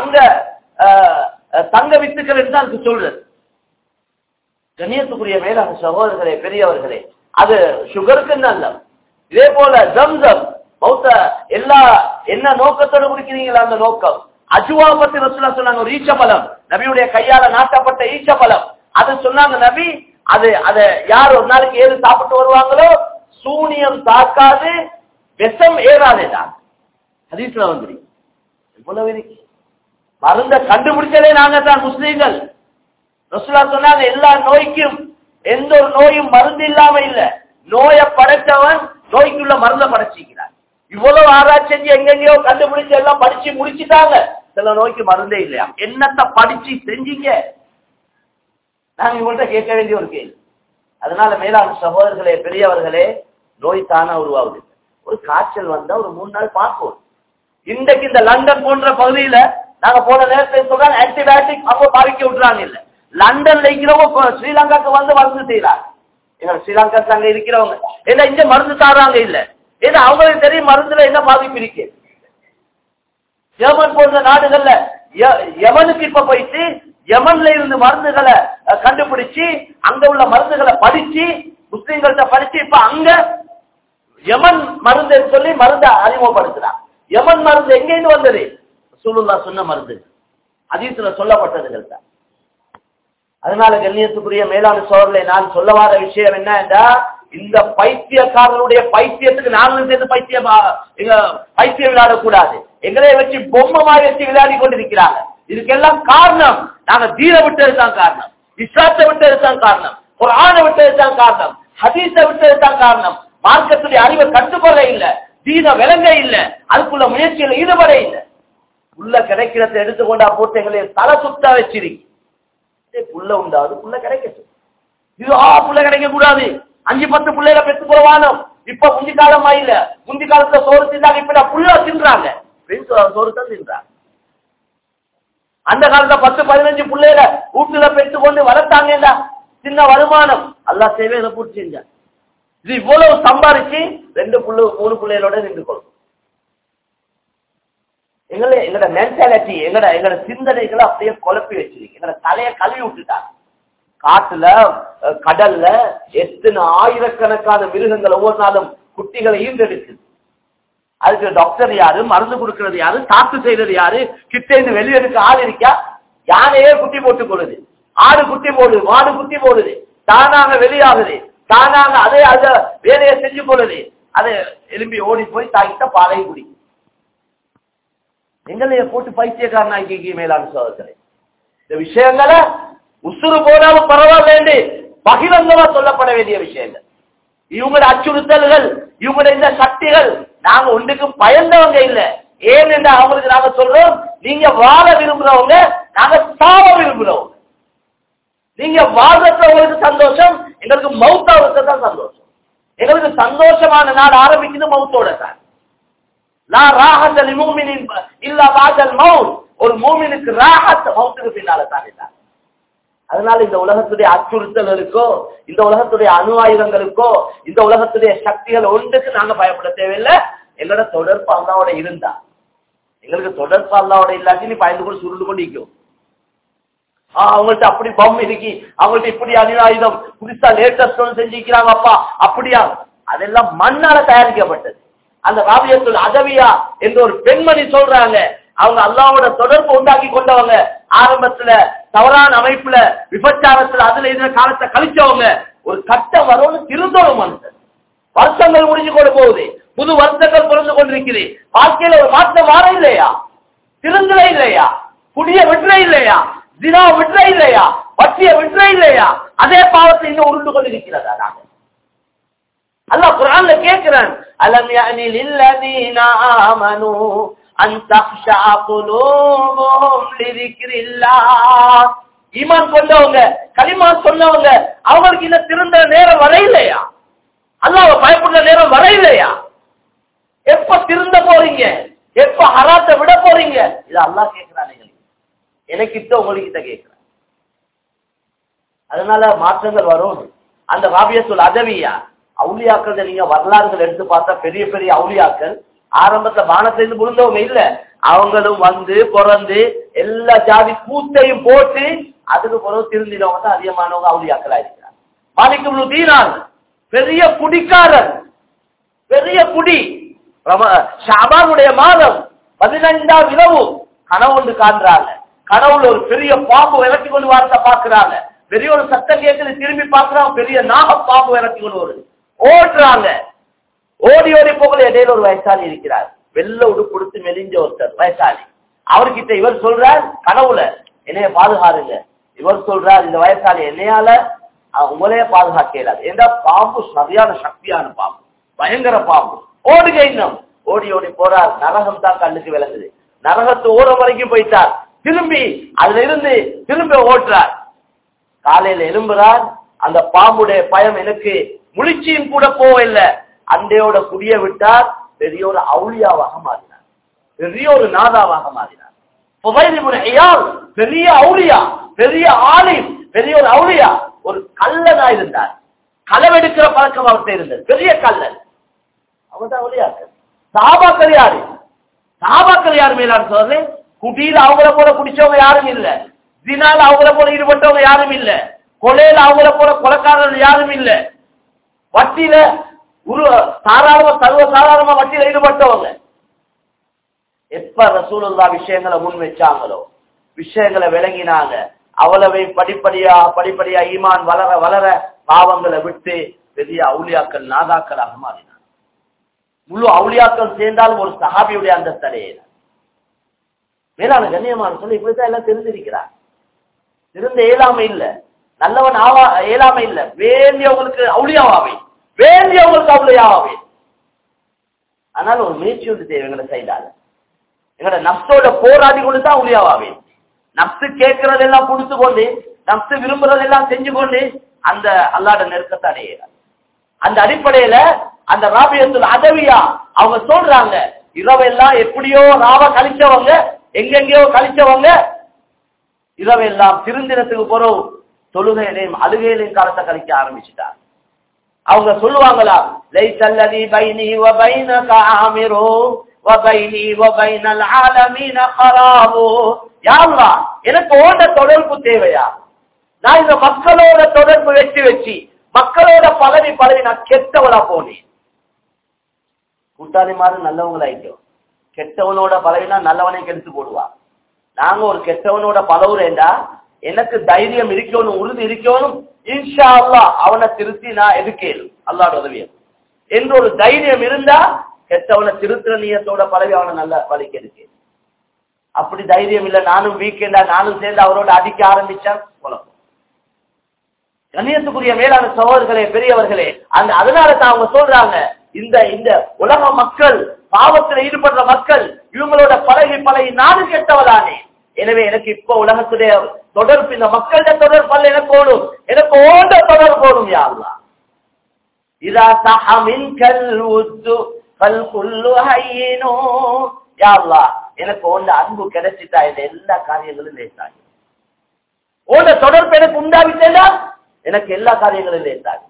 S1: தங்க வித்துக்கள் என்று அதுக்கு சொல்றது. கண்ணியத்துக்குரிய மேலான சகோதரர்களே, பெரியவர்களே, அது சுகருக்கு நல்ல. இதே போல ஜம்சம் மௌத்த எல்லா என்ன நோக்கத்தோட குடிக்கிறீங்களா அந்த நோக்கம். அஜுவா பத்தி ரசூலுல்லாஹ் சொன்னாங்க, ஒரு ஈச்சப்பழம், நபியுடைய கையால நாட்டப்பட்ட ஈச்சப்பழம். அது சொன்னாங்க நபி, அது யார் ஒரு நாளைக்கு 7 சாப்பிட்டு வருவாங்களோ சூனியம் தாக்காது, விஷம் ஏறாதுதான் ஹதீஸ்ல வந்து. இவ்வளவு இருக்கு. மருந்த கண்டுபிடிச்சதே நாங்க தான் முஸ்லீம்கள். ரசூலுல்லாஹ் சொன்னாங்க, எல்லா நோய்க்கும் எந்த ஒரு நோயும் மருந்து இல்லாம இல்ல. நோயை படைச்சவன் நோய்க்குள்ள மருந்த படைச்சிக்கிறான். இவ்வளவு ஆராய்ச்சி செஞ்சு எங்கெங்கயோ கண்டுபிடிச்சு எல்லாம் படிச்சு முடிச்சுட்டாங்க. சில நோய்க்கு மருந்தே இல்லையா. என்னத்தை படிச்சு செஞ்சீங்க? நாங்க இவங்கள்ட்ட கேட்க வேண்டிய ஒரு கேள்வி. அதனால மேலான சகோதரர்களே, பெரியவர்களே, நோய் தானா உருவாகுது. ஒரு காய்ச்சல் வந்தா ஒரு 3 நாள் பார்ப்போம். இன்றைக்கு இந்த லண்டன் போன்ற பகுதியில நாங்க போன நேரத்தில் சொல்றாங்க ஆன்டிபயோட்டிக் அவங்க பாதிக்க விட்டுறாங்க. இல்ல லண்டன்ல இருக்கிறவங்க ஸ்ரீலங்காக்கு வந்து மருந்து செய்யறாங்க. எங்க ஸ்ரீலங்கா அங்க இருக்கிறவங்க ஏன்னா இங்க மருந்து தாராங்க இல்ல. ஏன்னா அவங்களுக்கு தெரியும் மருந்துல என்ன பாதிப்பு இருக்கு. ஜெர்மன் போன்ற நாடுகள்ல யமனுக்கு இப்ப போயிட்டு யமன்ல இருந்து மருந்துகளை கண்டுபிடிச்சு அங்க உள்ள மருந்துகளை படிச்சு முஸ்லிம்கள்ட்ட படிச்சு இப்ப அங்க யமன் மருந்து சொல்லி மருந்தை அறிமுகப்படுத்துறாங்க. யமன் மருந்து எங்கேன்னு வந்தது? ரசூலுல்லாஹ் சொன்ன மருந்து, ஹதீஸ்ல சொல்லப்பட்டதுகள் தான். அதனால கண்ணியத்துக்குரிய மேலான சோழர்களை நான் சொல்ல வர விஷயம் என்ன என்றா, இந்த பைத்தியக்காரனுடைய பைத்தியத்துக்கு நாங்களும் சேர்ந்து பைத்தியம் விளையாடக்கூடாது. எங்களை வச்சு பொம்மை வச்சு விளையாடி கொண்டிருக்கிறாங்க. இதுக்கெல்லாம் காரணம் நாங்க தீர விட்டது தான் காரணம், இஸ்லாத்தை விட்டது தான் காரணம், குர்ஆனை விட்டது தான் காரணம், ஹதீஸை விட்டது தான் காரணம். மார்க்கத்துடைய அறிவை கட்டுப்பட இல்ல, தீன விளங்க இல்ல, அதுக்குள்ள முயற்சியில ஈடுபட இல்ல. உள்ள கிடைக்கிறத எடுத்துக்கொண்டா போட்டு எங்களை தலை சுத்தா வச்சிருக்கு. புள்ள உண்டாது, புள்ள கிடைக்கட்டும். இது புள்ள கிடைக்க கூடாது. 5-10 பிள்ளைகளை பெற்று போவானோம். இப்ப முந்தி காலமா இல்ல. முந்தி காலத்துல சோறு தின்றாங்க, இப்ப புள்ள தின்றாங்க, சோறு தான் தின்றாங்க. அந்த காலத்துல 10-15 பிள்ளைகளை வீட்டுல பெற்றுக்கொண்டு வளர்த்தாங்க. சின்ன வருமானம் அல்லாஹ் சேவையில பூர்த்தி செஞ்சாங்க. இது இவ்வளவு சம்பாதிச்சு 2 3 பிள்ளைகளோட நின்று கொள்ளும். எங்களோட மென்டாலிட்டி, எங்களோட சிந்தனைகளை அப்படியே குழப்பி வச்சிருக்கு. எங்களோட தலையை கழுவி விட்டுட்டாங்க. காட்டுல கடல்ல எத்தனை ஆயிரக்கணக்கான மிருகங்கள் ஒவ்வொரு நாளும் குட்டிகளை ஈண்டெடுக்குது. அதுக்கு டாக்டர் யாரு, மருந்து கொடுக்கிறது யாரு, சாப்பிட்டு செய்யறது யாரு, கிட்ட இருந்து வெளியெடுக்க ஆள் இருக்கா? யானையே குட்டி போட்டுக் கொள்ளுது, ஆடு குட்டி போடுது, மாடு குட்டி போடுது, தானாக வெளியாகுது, தானாக அதே அத வேலையை செஞ்சு கொள்ளுது. அதை எலும்பி ஓடி போய் தாக்கிட்ட பாலையும் குடி. எங்களைய போட்டு பைத்தியக்காரனாக்கி மேலான சோதனை. இந்த விஷயங்களை உசுறு போனாலும் பரவாயில்லை, பகிரங்கமா சொல்லப்பட வேண்டிய விஷயங்கள். இவங்களோட அச்சுறுத்தல்கள், இவங்களோட இந்த சக்திகள் நாங்க ஒன்றுக்கும் பயந்தவங்க இல்ல. ஏன் என்று அவங்களுக்கு நாங்க சொல்றோம், நீங்க வாழ விரும்புறவங்க, நாங்க சாவ விரும்புறவங்க. நீங்க வாழ்றதுல உங்களுக்கு சந்தோஷம், எங்களுக்கு மௌத்தாவுக்கு தான் சந்தோஷம். எங்களுக்கு சந்தோஷமான நாடு ஆரம்பிக்குது மௌத்தோட தான். ஒரு மூமினுக்கு ராஹத் மௌத்துக்கு பின்னால தான். அதனால இந்த உலகத்துடைய அச்சுறுத்தல்களுக்கோ, இந்த உலகத்துடைய அணு ஆயுதங்களுக்கோ, இந்த உலகத்துடைய சக்திகள் ஒன்றுக்கு நாங்க பயப்பட தேவையில்லை. எங்களோட தொடர்பு அல்லாவோட இருந்தா, எங்களுக்கு தொடர்பு அல்லாவோட இல்லாட்டி நீ பயந்து கொண்டு சுருண்டு கொண்டு நிற்கும். அவங்கள்ட்ட அப்படி பம் இருக்கி, அவங்கள்ட்ட இப்படி அணு ஆயுதம் புதுசா லேட்டஸ்ட் செஞ்சிருக்கிறாங்க அப்பா, அப்படியா? அதெல்லாம் மண்ணால தயாரிக்கப்பட்டது. அந்த ராபியத்துல் அதவியா என்ற ஒரு பெண்மணி சொல்றாங்க, அவங்க அல்லாவோட தொடர்பு உண்டாக்கி கொண்டவங்க. ஆரம்பத்துல தவறான அமைப்புல விபச்சாரத்துல அதுல இதுல காலத்தை கழிச்சவங்க. ஒரு கட்டம் வரும்னு திருந்தோம் மனுஷன். வருஷங்கள் முடிஞ்சு கொண்டு போகுது, புது வருஷங்கள் பிறந்து கொண்டிருக்குது. வாழ்க்கையில ஒரு மாற்றம் மாற இல்லையா? திருந்தல இல்லையா? புதிய விட்டுற இல்லையா? தினா விட்டுற இல்லையா? பற்றிய விட்டுற இல்லையா? அதே பாவத்தை இன்னும் உருண்டு கொண்டிருக்கிறதா? நாங்க அல்லாஹ் குர்ஆன்ல கேக்குறான், அலம் யஅனி லில்லதீனா ஆமனூ அன் தக்ஷா குலூபுஹும் லிذிக்ரில்லாஹ். ஈமான் கொண்டவங்க, கலிமா சொன்னவங்க, அவங்களுக்கு இந்த திருந்த நேரம் வர இல்லையா? அல்லாஹ்வை பயப்படுற நேரம் வர இல்லையா? எப்ப திருந்த போறீங்க? எப்ப ஹராத்தை விட போறீங்க? இது அல்லாஹ் கேட்கிறான். எனக்கு கிட்ட உங்களுக்கு கிட்ட கேட்கிறேன். அதனால மாற்றங்கள் வரும். அந்த ராபியத்துல் அதவியா அவுலியாக்கள் நீங்க வரலாறுகள் எடுத்து பார்த்தா பெரிய பெரிய அவுலியாக்கள் ஆரம்பத்துல வானத்திலிருந்து விழுந்தவங்க இல்ல. அவங்களும் வந்து பிறந்து எல்லா ஜாதி கூத்தையும் போட்டு அதுக்கு பிறகு திருந்தினவங்க தான் அதிகமானவங்க அவுலியாக்களா இருக்கிறாங்க. மாலிக் இப்னு தீனார் பெரிய குடிக்காரர், பெரிய குடி, ஷாபானுடைய மாதம் 15ஆம் இரவு கனவு ஒன்று காண்றாங்க. கனவுல ஒரு பெரிய பாம்பு விரட்டி கொண்டு வரத பாக்குறாங்க. பெரிய ஒரு சத்தம் கேட்குது, திரும்பி பாக்குறாங்க, பெரிய நாக பாம்பு விரட்டி கொண்டு வருது. ஓடுறாங்க. ஓடி ஓடி போகல. இடையில ஒரு வயசாளி இருக்கிறார், வெள்ள உடுப்பு கொடுத்து மெலிஞ்ச ஒருத்தர் வயசாளி. அவர்கிட்ட இவர் சொல்றார், கனவுல என்னைய பாதுகாருங்க. இவர் சொல்றார், இந்த வயசாளி என்னையால உங்களையே பாதுகாக்க இயலாது. ஏன்னா பாம்பு சரியான சக்தியான பாம்பு, பயங்கர பாம்பு. ஓடுக. இன்னும் ஓடி ஓடி போறார். நரகம் தான் கண்ணுக்கு விளங்குது. நரகத்து ஓரம் வரைக்கும் போயிட்டார். திரும்பி அதுல இருந்து திரும்ப ஓட்டுறார். காலையில எழும்புறார். அந்த பாம்புடைய பயம் எனக்கு முழிச்சியும் கூட போவில்லை. அண்டையோட குடிய விட்டார். பெரிய ஒரு அவுளியாவாக மாறினார், பெரிய ஒரு நாதாவாக மாறினார். பெரிய அவுளியா, பெரிய ஆலிம், பெரிய ஒரு அவுளியா. ஒரு கல்லனா இருந்தார். களவெடுக்கிற பழக்கம் அவர்கிட்ட இருந்தது. பெரிய கல்லன். அவர்தான் அவுளியாக்கள். சஹாபாக்கள் யாரு? சஹாபாக்கள் யாரு மேலான சொல்றது? குடியில அவங்கள போல குடிச்சவங்க யாரும் இல்ல. தினால அவங்கள போல ஈடுபட்டவங்க யாரும் இல்ல. கொலையில அவங்கள போல கொலைக்காரர்கள் யாரும் இல்ல. வட்டியில சர்வசாதாரணமா வட்டியில ஈடுபட்டவங்க. எப்ப ரசூலுல்லாஹ் விஷயங்களை முன் வச்சாங்களோ, விஷயங்களை விளங்கினாங்க, அவ்வளவை படிப்படியா ஈமான் வளர வளர பாவங்களை விட்டு பெரிய அவுலியாக்கள் நாதாக்களாக மாறினார். முழு அவுலியாக்கள் சேர்ந்தாலும் ஒரு சஹாபியுடைய அந்த தடையில மேலான கண்ணியமான சொல்லி இப்படித்தான் எல்லாம் தெரிஞ்சிருக்கிறார். திருந்த இயலாமை இல்ல, நல்லவன் இயலாமை இல்ல. வேண்டியவங்களுக்கு அவுளியாவே, வேண்டியவங்களுக்கு அவுளியாவே. அதனால ஒரு முயற்சி ஒன்று தேவை எங்களை செய்தால. எங்களோட நப்சோட போராடி கொண்டு தான் அவுளியாவே. நப்சு கேட்கறதெல்லாம் கொடுத்து கொண்டு, நப்சு விரும்புறதெல்லாம் செஞ்சு கொண்டு அந்த அல்லாஹ்ட நெருக்கத்தை அடையிறார். அந்த அடிப்படையில அந்த ராபியத்துல் அதவியா அவங்க சொல்றாங்க, இரவெல்லாம் எப்படியோ ராவ கழிச்சவங்க, எங்கெங்கயோ கழிச்சவங்க, இரவெல்லாம் திருந்தினத்துக்கு போறோம் தொழுகையிலையும் அழுகையிலையும் காலத்தை கழிக்க ஆரம்பிச்சுட்டாங்க. அவங்க சொல்லுவாங்களா, லைஸல்லதி பைனி வ பைனக ஆமிரு வ பைனி வ பைனல் ஆலமீன கராபு. யா அல்லாஹ், எனக்கு ஓட தொடர்பு தேவையா? நான் இந்த மக்களோட தொடர்பு வச்சு மக்களோட பழவி நான் கெட்டவளா போனேன். கூட்டாளி மாதிரி நல்லவங்களாயிட்டோம். கெட்டவனோட பழவினா நல்லவனை கெடுத்து போடுவா. நாங்க ஒரு கெட்டவனோட பழவுறேண்டா எனக்கு தைரியம் இருக்கணும், உறுதி இருக்கணும், இன்ஷா அல்லாஹ் அவனை திருத்தி நான் எதுக்கேலும் அல்லாஹ்வோட உதவியை என்ற ஒரு தைரியம் இருந்தா கெட்டவனை திருத்துற நீயத்தோட பழவி அவனை நல்ல வழிக்கு எடுக்கேன். அப்படி தைரியம் இல்ல, நானும் வீக்கெண்டா நானும் சேர்ந்து அவரோட அடிக்க ஆரம்பிச்சா குழப்பம். கண்ணியத்துக்குரிய மேலான சகோதரர்களே, பெரியவர்களே, அதனால தான் அவங்க சொல்றாங்க, இந்த உலக மக்கள், பாவத்தில் ஈடுபடுற மக்கள், இவங்களோட பழகி நானும் கெட்டவதானே. எனவே எனக்கு இப்ப உலகத்துடைய தொடர்பு, இந்த மக்களுடைய தொடர்பு எனக்கு ஓடும், எனக்கு ஓட தொடர்பு ஓடும். யா அல்லாஹ், இதா சஹமின் கல்வுது கல்குல்லு ஹய்யினு. யா அல்லாஹ், எனக்கு ஓண்ட அன்பு கிடைச்சிட்டா இந்த எல்லா காரியங்களும் லேசாகி, ஓண்ட தொடர்பு எனக்கு உண்டாவிட்டா எனக்கு எல்லா காரியங்களும் லேசாகி.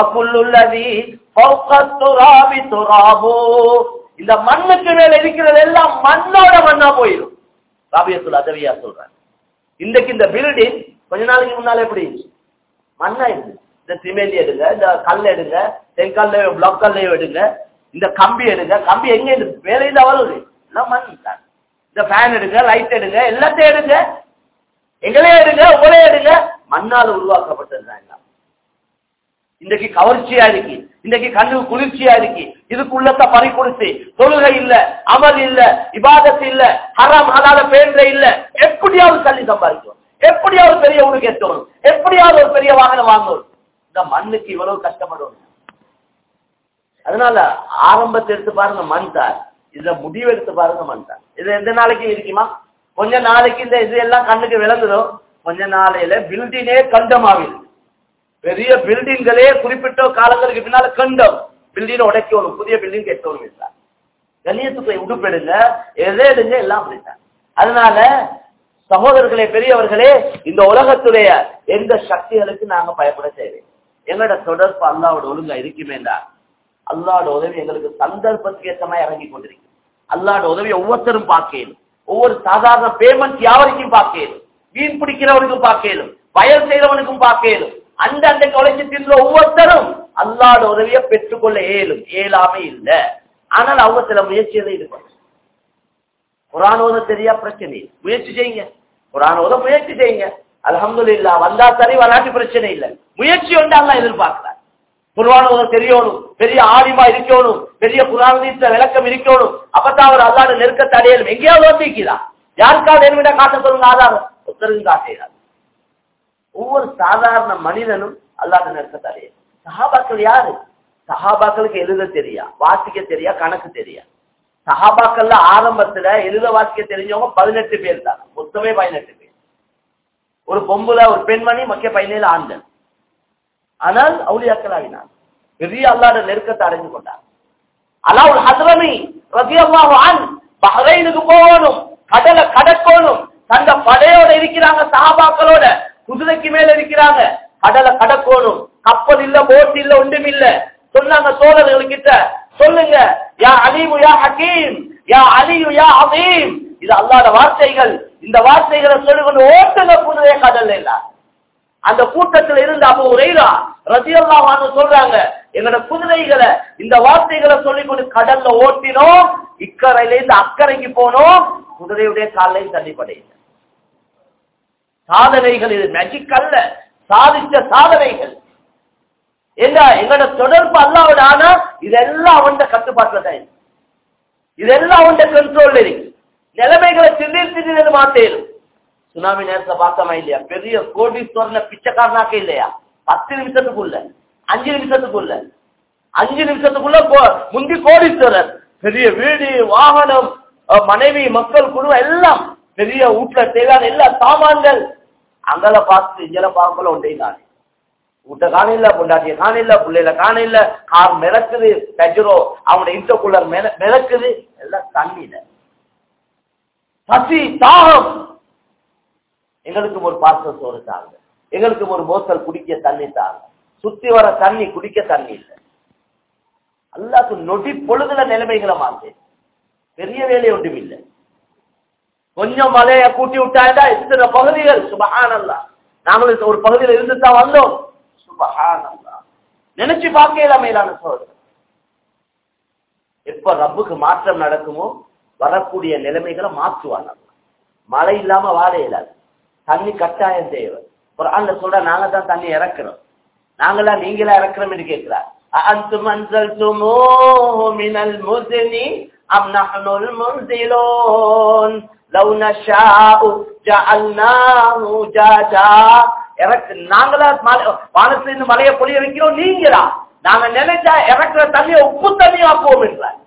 S1: இந்த மண்ணுக்கு மேல இருக்கிறது எல்லாம் மண்ணோட மண்ணா போயிடும். ராபியத்துல் அதவியா சொல்றாங்க. இன்றைக்கு இந்த பில்டிங் கொஞ்ச நாளைக்கு முன்னால எப்படி மண்ணா இருக்கு. இந்த சிமெண்ட் எடுங்க, இந்த கல் எடுங்க, செங்கல்லையோ பிளாக் கல்லையோ எடுங்க, இந்த கம்பி எடுங்க, கம்பி எங்க வேலையில வருது எல்லாம் மண் தான். இந்த ஃபேன் எடுங்க, லைட் எடுங்க, எல்லாத்தையும் எடுங்க, எங்களே எடுங்க, உங்களே எடுங்க, மண்ணால் உருவாக்கப்பட்டதுதான் எல்லாம். இன்றைக்கு கவர்ச்சியா இருக்கு, இன்றைக்கு கண்ணுக்கு குளிர்ச்சியா இருக்கு. இதுக்குள்ளத்த பறி கொடுத்து தொழுகை இல்ல, அமல் இல்ல, இபாதத் இல்ல, ஹராம் ஹலால பேன்ற இல்ல, எப்படியாவது தள்ளி சம்பாதிக்கணும், எப்படியாவது பெரிய ஊரு கேட்கணும், எப்படியாவது ஒரு பெரிய வாகனம் வாங்கணும். இந்த மண்ணுக்கு இவ்வளவு கஷ்டப்படணும். அதனால ஆரம்பத்தை எடுத்து பாருங்க மண் தார், இதுல முடிவு எடுத்து பாருங்க மண் தார். இது எந்த நாளைக்கு இருக்குமா? கொஞ்ச நாளைக்கு இந்த இது எல்லாம் கண்ணுக்கு விளங்குதோ, கொஞ்ச நாளையில பில்டிங்கே கண்டமாவிது. பெரிய பில்டிங்களே குறிப்பிட்ட காலங்களுக்கு பின்னால கண்டம். பில்டிங் உடைக்கணும், புதிய பில்டிங் கட்டணும் என்றார். கண்ணியத்துக்கு உடுப்பெடுங்க, எதேடுங்க, எல்லாம் அப்படித்தான். அதனால சகோதரர்களே, பெரியவர்களே, இந்த உலகத்துடைய எந்த சக்திகளுக்கு நாங்க பயப்பட தேவை. எங்களோட தொடர்பு அல்லாவோட ஒழுங்கா இருக்குமேண்டா அல்லாவோட உதவி எங்களுக்கு சந்தர்ப்பத்துக்கு ஏற்ற மாதிரி இறங்கி கொண்டிருக்கு. அல்லாவோட உதவி ஒவ்வொருத்தரும் பார்க்கணும். ஒவ்வொரு சாதாரண பேமெண்ட் யாவருக்கும் பார்க்கணும், மீன் பிடிக்கிறவனுக்கும் பார்க்கணும், வயல் செய்யறவனுக்கும் பார்க்கணும். அந்த உழைச்சி தீர்ந்த ஒவ்வொருத்தரும் அல்லாஹ்வுடைய உதவியை பெற்றுக்கொள்ள இயலும், இயலாமை இல்ல. ஆனால் அவங்க சில முயற்சிகளை ஈடுபடும். குர்ஆன் ஓத தெரியா பிரச்சனை, முயற்சி செய்யுங்க. குர்ஆன் ஓத முயற்சி செய்யுங்க. அல்ஹம்துலில்லாஹ், வந்தா சரி வராட்டி பிரச்சனை இல்லை. முயற்சி ஒன்று அல்லாஹ் எதிர்பார்க்கிறார். குர்ஆன் ஓத தெரியணும், பெரிய ஆலிமா இருக்கணும், பெரிய குர்ஆன் விளக்கம் இருக்கணும். அப்பதான் அவர் அல்லாஹ்வுடைய நெருக்கத்தை அடையணும். எங்கேயாவது வந்திருக்கிறா? யாருக்காவது என்ன காட்ட சொல்லுங்க, ஆதாரம் ஒருத்தருக்கும் காட்டுகிறார். ஒவ்வொரு சாதாரண மனிதனும் அல்லாஹ்வுடைய நெருக்கத்தை அடையணும். சஹாபாக்கள் யாரு? சஹாபாக்களுக்கு எழுத தெரியா, வாசிக்க தெரியா, கணக்கு தெரியா. சஹாபாக்கள்ல ஆரம்பத்துல எழுத வாசிக்க தெரிஞ்சவங்க 18 பேர் தான், மொத்தமே 18 பேர். ஒரு பொம்புல ஒரு பெண்மணி, மக்க 17 ஆண்கள். ஆனால் அவுலியாக்கள் ஆகினார், பெரிய அல்லாஹ்வுடைய நெருக்கத்தை அடைஞ்சு கொண்டார். அலாவுல் ஹஸ்ரமி ரலியல்லாஹு அன்ஹு பஹ்ரைனுக்கு போகணும், கடலை கடக்கணும், தந்த படையோட இருக்கிறாங்க, சஹாபாக்களோட குதிரைக்கு மேல இருக்கிறாங்க, கடலை கடக்கணும், கப்பல் இல்ல, போட் இல்ல, ஒன்றும் இல்ல. சொன்னாங்க தோழர்கள்கிட்ட, சொல்லுங்க யா அலீமு யா ஹகீம், யா அலியு யா அதீம், இது அல்லாஹ்வுடைய வார்த்தைகள். இந்த வார்த்தைகளை சொல்லிக்கொண்டு ஓட்டுங்க குதிரைய கடல்ல இல்ல. அந்த கூட்டத்தில் இருந்து அபூ ஹுரைரா ரலியல்லாஹு அன்ஹு சொல்றாங்க, எங்களோட குதிரைகளை இந்த வார்த்தைகளை சொல்லிக்கொண்டு கடல்ல ஓட்டினோம், இக்கரையில இருந்து அக்கறைக்கு போனோம், குதிரையுடைய காலையும் தள்ளிப்படையில. சாதனைகள், இது மேஜிக் அல்ல, சாதிச்ச சாதனைகள். எங்களோட தொடர்பு அல்லாஹ்வோட. ஆனா இதெல்லாம் அவன் கட்டுப்பாட்டுல தான், இதெல்லாம் அவன் கண்ட்ரோல் இருக்கு. நிலைமைகளை திடீர் மாத்தேரும். சுனாமி நேரத்துல பார்த்தோமா இல்லையா? பெரிய கோடீஸ்வரன பிச்சைக்காரனாக்க இல்லையா? 10 நிமிஷத்துக்குள்ள, 5 நிமிஷத்துக்குள்ள, 5 நிமிஷத்துக்குள்ள முந்தி கோடீஸ்வரர், பெரிய வீடு, வாகனம், மனைவி, மக்கள், குடும்பம் எல்லாம், பெரிய வீட்டுல தேவையான எல்லா சாமான்கள். அங்கல பார்த்து இங்கல பார்க்கல ஒன்றே தானே. வீட்டை காணல, பொண்டாட்டிய காணல, பிள்ளைல காணல, கார் மிதக்குது, பெஜரோ அவனோட இன்டர்கூலர் மிதக்குது, எல்லாம் தண்ணியில. பசி, தாகம். எங்களுக்கு ஒரு பார்சல் சோறு தாங்க, எங்களுக்கு ஒரு போத்தல் குடிக்க தண்ணி தாங்க, சுத்தி வர தண்ணி குடிக்க தண்ணி இல்லை. அல்லாஹ்க்கு நொடி பொழுதுல நிலைமைகளை மாற்று. பெரிய வேலை ஒன்றும் இல்லை. கொஞ்சம் மலைய கூட்டி விட்டாண்டா இத்தனை பகுதிகள், சுபஹானல்லாஹ். நாங்களும் ஒரு பகுதியில் இருந்து தான் வந்தோம், சுபஹானல்லாஹ். நினைச்சு பார்க்கல மேலான சோதனை. எப்ப ரப்புக்கு மாற்றம் நடக்குமோ வரக்கூடிய நிலைமைகளை மாற்றுவாங்க. மழை இல்லாம வாழ இயலாது, தண்ணி கட்டாயம் தேவை. குர்ஆன்ல சொல்ற, நாங்க தான் தண்ணி இறக்குறோம், நாங்களா நீங்களா இறக்குறோம் என்று கேட்கிறார். அன்தும் அன்ஸல்துமூஹு மினல் முஸ்னி அம் நஹ்னுல் முன்ஸிலூன் லவ் நஷாஉ ஜஅல்னாஹு ஜாஜா. நாங்களா வானத்திலிருந்து மலையை பொழிய வைக்கிறோம், நீங்களா? நாங்க நினைச்சா இறக்குற தண்ணியை உப்பு தண்ணியாக்குவோம் என்றார்.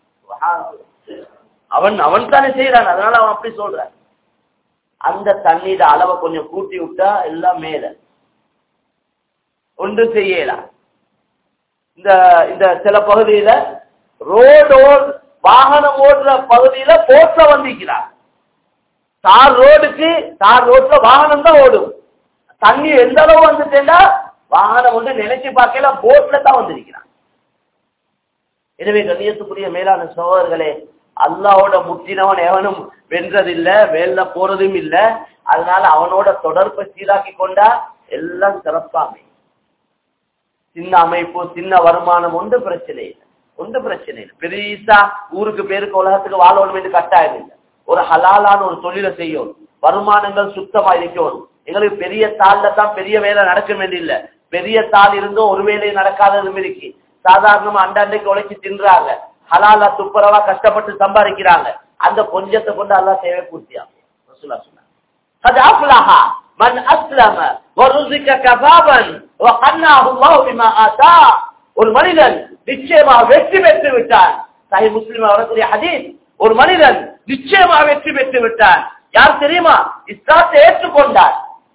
S1: அவன் தானே செய்யறான், அதனால அவன் அப்படி சொல்றான். அந்த தண்ணீர அளவை கொஞ்சம் கூட்டி விட்டா எல்லாம் மேல ஒன்று செய்யலாம். இந்த சில பகுதியில ரோடு, வாகனம் ஓடுற பகுதியில போட்ல வந்திருக்கிறார். தார் ரோட்ல வாகனம் தான் ஓடும். தண்ணி எந்த அளவு வந்துட்டேன்னா வாகனம் ஒன்று நினைச்சு பார்க்கல, போட்ல தான் வந்திருக்கிறான். எனவே கண்ணியத்துக்குரிய மேலான சகோதரர்களே, அல்லாஹ்வோட முற்றினவன் எவனும் வென்றதில்லை, வேலை போறதும் இல்லை. அதனால அவனோட தொடர்பை சீராக்கி கொண்டா எல்லாம் சிறப்பாமை. சின்ன அமைப்பு, சின்ன வருமானம் ஒன்று பிரச்சனை இல்லை, ஒன்று பிரச்சனை இல்லை. பெரிசா ஊருக்கு பேருக்கு உலகத்துக்கு வாழணும் என்று கட்டாயம் இல்லை. ஒரு ஹலாலான ஒரு தொழிலை செய்யும், வருமானங்கள் சுத்தமா இருக்கணும். எங்களுக்கு பெரிய தாள்ல தான் பெரிய வேலை நடக்கும் என்று இல்லை, பெரிய தாள் இருந்தும் ஒரு வேலை நடக்காததும் இருக்கு. சாதாரணமா அண்டாண்டைக்கு உழைச்சி தின்றாங்க, ஹலாலா துப்புரவா கஷ்டப்பட்டு சம்பாதிக்கிறாங்க. அந்த கொஞ்சத்தை கொண்டு அல்லாஹ் சேவை பூர்த்தியாகும். ரசூலுல்லாஹ் சொன்னாங்க, கத் அஃப்லஹ மன் அஸ்லம வருஸிக கஃபாபன் வகன்னாஹு அல்லாஹு பிமா ஆதா. ஒரு மனிதன் நிச்சயமாக வெற்றி பெற்று விட்டான். சஹீஹ் முஸ்லிம்ல வரக்கூடிய ஹதீஸ், ஒரு மனிதன் நிச்சயமாக வெற்றி பெற்று விட்டான். யார் தெரியுமா? இஸ்லாத்தை ஏற்றுக்கொண்டார்.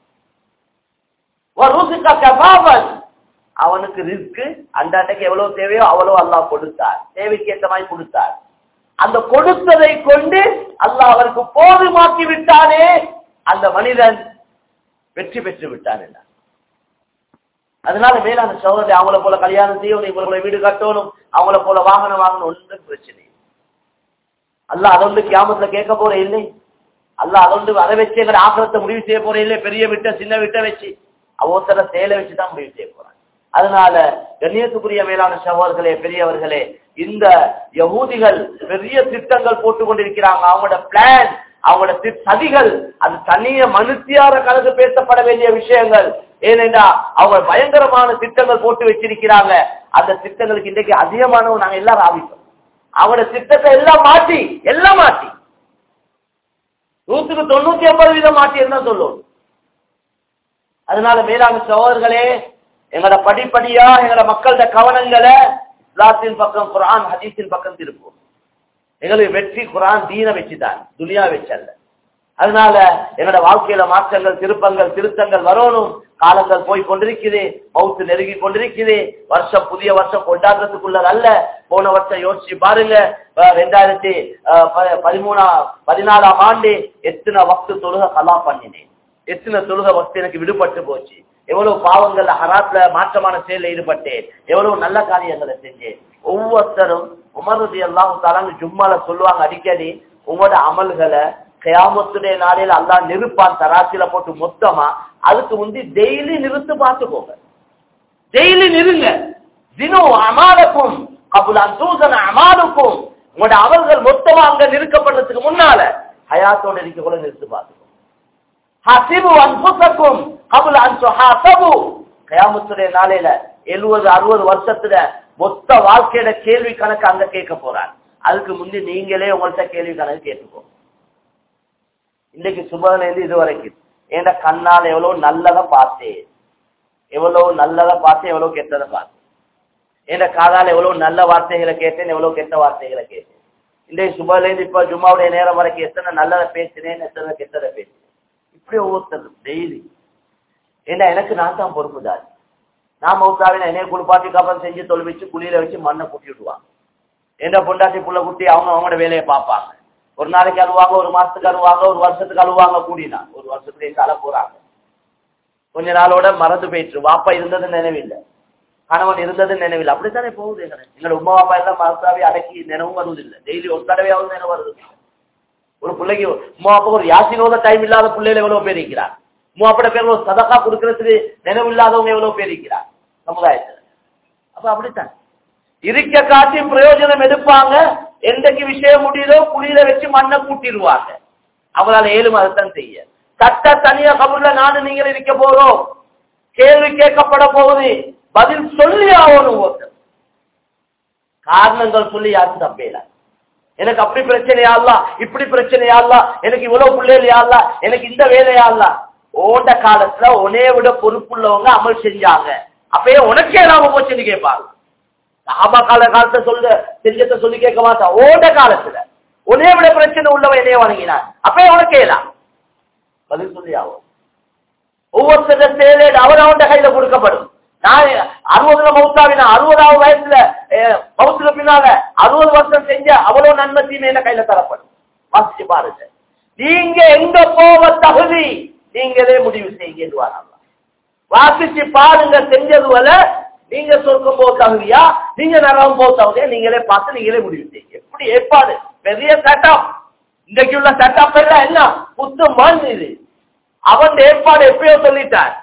S1: வருஸிக கஃபாபன், அவனுக்கு ரிஸ்க் அண்டாண்டைக்கு எவ்வளவு தேவையோ அவ்வளவு அல்லாஹ் கொடுத்தார், தேவைக்கு ஏற்ற மாதிரி கொடுத்தார். அந்த கொடுத்ததை கொண்டு அல்லாஹ் அவருக்கு போதுமாக்கி விட்டானே, அந்த மனிதன் வெற்றி பெற்று விட்டான் என்றார். அதனால மேலான சகோதரர், அவங்கள போல கல்யாணம் செய்யணும், இவங்களை வீடு கட்டணும், அவங்கள போல வாகனம் வாங்கணும், ஒன்றும் பிரச்சனை. அல்லாஹ் அதொன்று கியாமத்துல கேட்க போற இல்லை. அல்லாஹ் அதொன்று அதை வச்சு எங்களை ஆக்கிரத்தை முடிவு செய்ய போற இல்லை. பெரிய விட்ட சின்ன விட்ட வச்சு ஒவ்வொருத்தர செயலை வச்சுதான் முடிவு செய்ய போறான். அதனால கண்ணியத்துக்குரிய மேலான சகோதரர்களே, பெரியவர்களே, இந்த யகூதிகள் பெரிய திட்டங்கள் போட்டுக் கொண்டிருக்கிறாங்க. அவங்களோட பிளான், அவங்களோட சதிகள், அது தனிய மனுஷியார கலந்து பேசப்பட வேண்டிய விஷயங்கள். ஏனென்றா அவங்க பயங்கரமான திட்டங்கள் போட்டு வச்சிருக்கிறாங்க. அந்த திட்டங்களுக்கு இன்றைக்கு அதிகமானவங்க நாங்க எல்லாரும் ஆவிப்போம். அவங்களோட திட்டத்தை எல்லாம் மாற்றி 100% மாற்றி என்ன சொல்லும். அதனால மேலான சகோதரர்களே, எங்களோட படிப்படியா எங்களோட மக்களோட கவனங்களை இஸ்லாத்தின் பக்கம், குர்ஆன் ஹதீஸின் பக்கம் திருப்போம். எங்களுக்கு வெற்றி குர்ஆன் தீன வச்சுதான், துனியா வச்சல்ல. அதனால எங்களோட வாழ்க்கையில மாற்றங்கள், திருப்பங்கள், திருத்தங்கள் வரணும். காலங்கள் போய் கொண்டிருக்குது, மவுத்து நெருங்கி கொண்டிருக்குது. வருஷம், புதிய வருஷம் கொண்டாடுறதுக்குள்ளது அல்ல. போன வருஷம் யோசிச்சு பாருங்க, 2014ஆம் ஆண்டு எத்தனை வக்து தொழுக கலா பண்ணினேன், எத்தனை தொழுக வக்து எனக்கு விடுபட்டு போச்சு, எவ்வளவு பாவங்கள்ல ஹராத்ல மாற்றமான செயலில் ஈடுபட்டேன், எவ்வளவு நல்ல காரியங்களை செஞ்சேன். ஒவ்வொருத்தரும் உமர் ரலியல்லாஹு தஆலா ஜும்மால சொல்லுவாங்க அடிக்கடி, உங்களோட அமல்களை கியாமத்துடைய நாளையில அல்லாஹ் நிறுப்பான் தராசில போட்டு மொத்தமா. அதுக்கு முந்தி டெய்லி நிறுத்து பார்த்துக்கோங்க, டெய்லி நிறுங்க. தினம் அமாலுக்கும் கபுல் அன் தூஸன அமாலுக்கும், உங்களோட அமல்கள் மொத்தமா அங்க நிறுக்கப்படுறதுக்கு முன்னால ஹயாத்தோட இருக்க கூட நிறுத்து பார்த்துக்கோங்க. ஹஸிபு அன்ஃபுஸக்கும் கபுல் அன் துஹாஸபு, கியாமத்துடைய நாளையில 70-60 வருஷத்துல மொத்த வாழ்க்கையோட கேள்வி கணக்கு அங்க கேட்க போறாங்க. அதுக்கு முந்தி நீங்களே உங்கள்கிட்ட கேள்வி கணக்கு கேட்டுக்கோங்க. இன்னைக்கு சுபல இருந்து இது வரைக்கும் என் கண்ணால் எவ்வளவு நல்லதை பார்த்தேன், எவ்வளவு நல்லதை பார்த்தேன், எவ்வளவு கெட்டதை பார்த்தேன். என் காதால் எவ்வளவு நல்ல வார்த்தைகளை கேட்டேன், எவ்வளவு கெட்ட வார்த்தைகளை கேட்டேன். இன்றைக்கு சுபல இருந்து இப்ப ஜும்மாவுடைய நேரம் வரைக்கும் எத்தனை நல்லதை பேசினேன், எத்தனை கெட்டதை பேசினேன். இப்படி ஒவ்வொருத்தரும் டெய்லி. ஏன்னா எனக்கு நான் தான் பொறுப்புதாரி. நான் மௌத்தாவின என்னைய குளிப்பாட்டி காப்பம் செஞ்சு தொலைவிச்சு குளியில வச்சு மண்ணை கூட்டி விடுவாங்க. என்ன பொண்டாட்டி புள்ள குட்டி அவங்களோட வேலையை பார்ப்பாங்க. ஒரு நாளைக்கு அழுவாங்க, ஒரு மாசத்துக்கு அழுவாங்க, ஒரு வருஷத்துக்கு அழுவாங்க. கூடினா ஒரு வருஷத்துக்கு எங்க அழ போறாங்க. கொஞ்ச நாளோட மறந்து போயிட்டு வாப்பா இருந்தது நினைவில்லை, கணவன் இருந்தது நினைவில்லை. அப்படித்தானே போகுது. எங்களோட உமா பாப்பா எல்லாம் மறந்தாவே அடக்கி நினைவும் வருவதில்லை. டெய்லி ஒரு தடவையாவது நினைவு வருது. ஒரு பிள்ளைக்கு உமா அப்பா ஒரு யாசினோட டைம் இல்லாத பிள்ளைகள் எவ்வளவு பேர் இருக்கிறார். உமா அப்பட பேர் ஒரு சதக்கா கொடுக்கறதுக்கு நினைவு இல்லாதவங்க எவ்வளவு பேர் இருக்கிறார் சமுதாயத்தில். அப்ப அப்படித்தான் இருக்க காட்டி பிரயோஜனம் எடுப்பாங்க. எந்தக்கு விஷயம் முடியுதோ குளியில வச்சு மண்ணை கூட்டிடுவாங்க. அவங்களால ஏழும் அதைத்தான் செய்ய. சட்ட தனியா கபூர்ல நானும் நீங்கள் இருக்க போறோம். கேள்வி கேட்கப்பட போகுது, பதில் சொல்லி ஆகணும். ஒருத்தர் காரணங்கள் சொல்லி யாரும் தப்பேல. எனக்கு அப்படி பிரச்சனையா இல்ல, இப்படி பிரச்சனையா இல்ல, எனக்கு இவ்வளவு பிள்ளையா இல்ல, எனக்கு இந்த வேலையா இல்ல. ஓண்ட காலத்துல உனே விட பொறுப்புள்ளவங்க அமல் செஞ்சாங்க, அப்பயே உனக்கே லாபம் போச்சுன்னு கேட்பாங்க. சஹாபா காலத்தை செஞ்சத்தை சொல்லி கேட்க மாட்டா. ஓண்ட காலத்துல உனே விட பிரச்சனை உள்ளவன் என்னைய வணங்கினான், அப்பயே உனக்கேலாம் பதில் சொல்லி ஆகும். ஒவ்வொருத்தர் செயலேடு அவரவண்ட கையில கொடுக்கப்படும். நான் 60ல மௌத்தாவினா 60வது வயசுல மௌத்துல பின்னால 60 வருஷம் செஞ்ச அவ்வளவு நன்மை தீமை என்ன கையில தரப்படும். வாசிச்சு பாருங்க. நீங்க எங்க போக தகுதி நீங்களே முடிவு செய்யுங்க. வாசிச்சு பாருங்க. செஞ்சது போல நீங்க சொர்க்கம் போக தகுதியா, நீங்க நரகம் போக தகுதியா, நீங்களே பார்த்து நீங்களே முடிவு செய்யுங்க. எப்படி ஏற்பாடு, பெரிய செட்டப். இன்றைக்கு உள்ள செட்டப் எல்லாம் என்ன புத்து மண். இது அவன் ஏற்பாடு எப்பயோ சொல்லிட்டார்.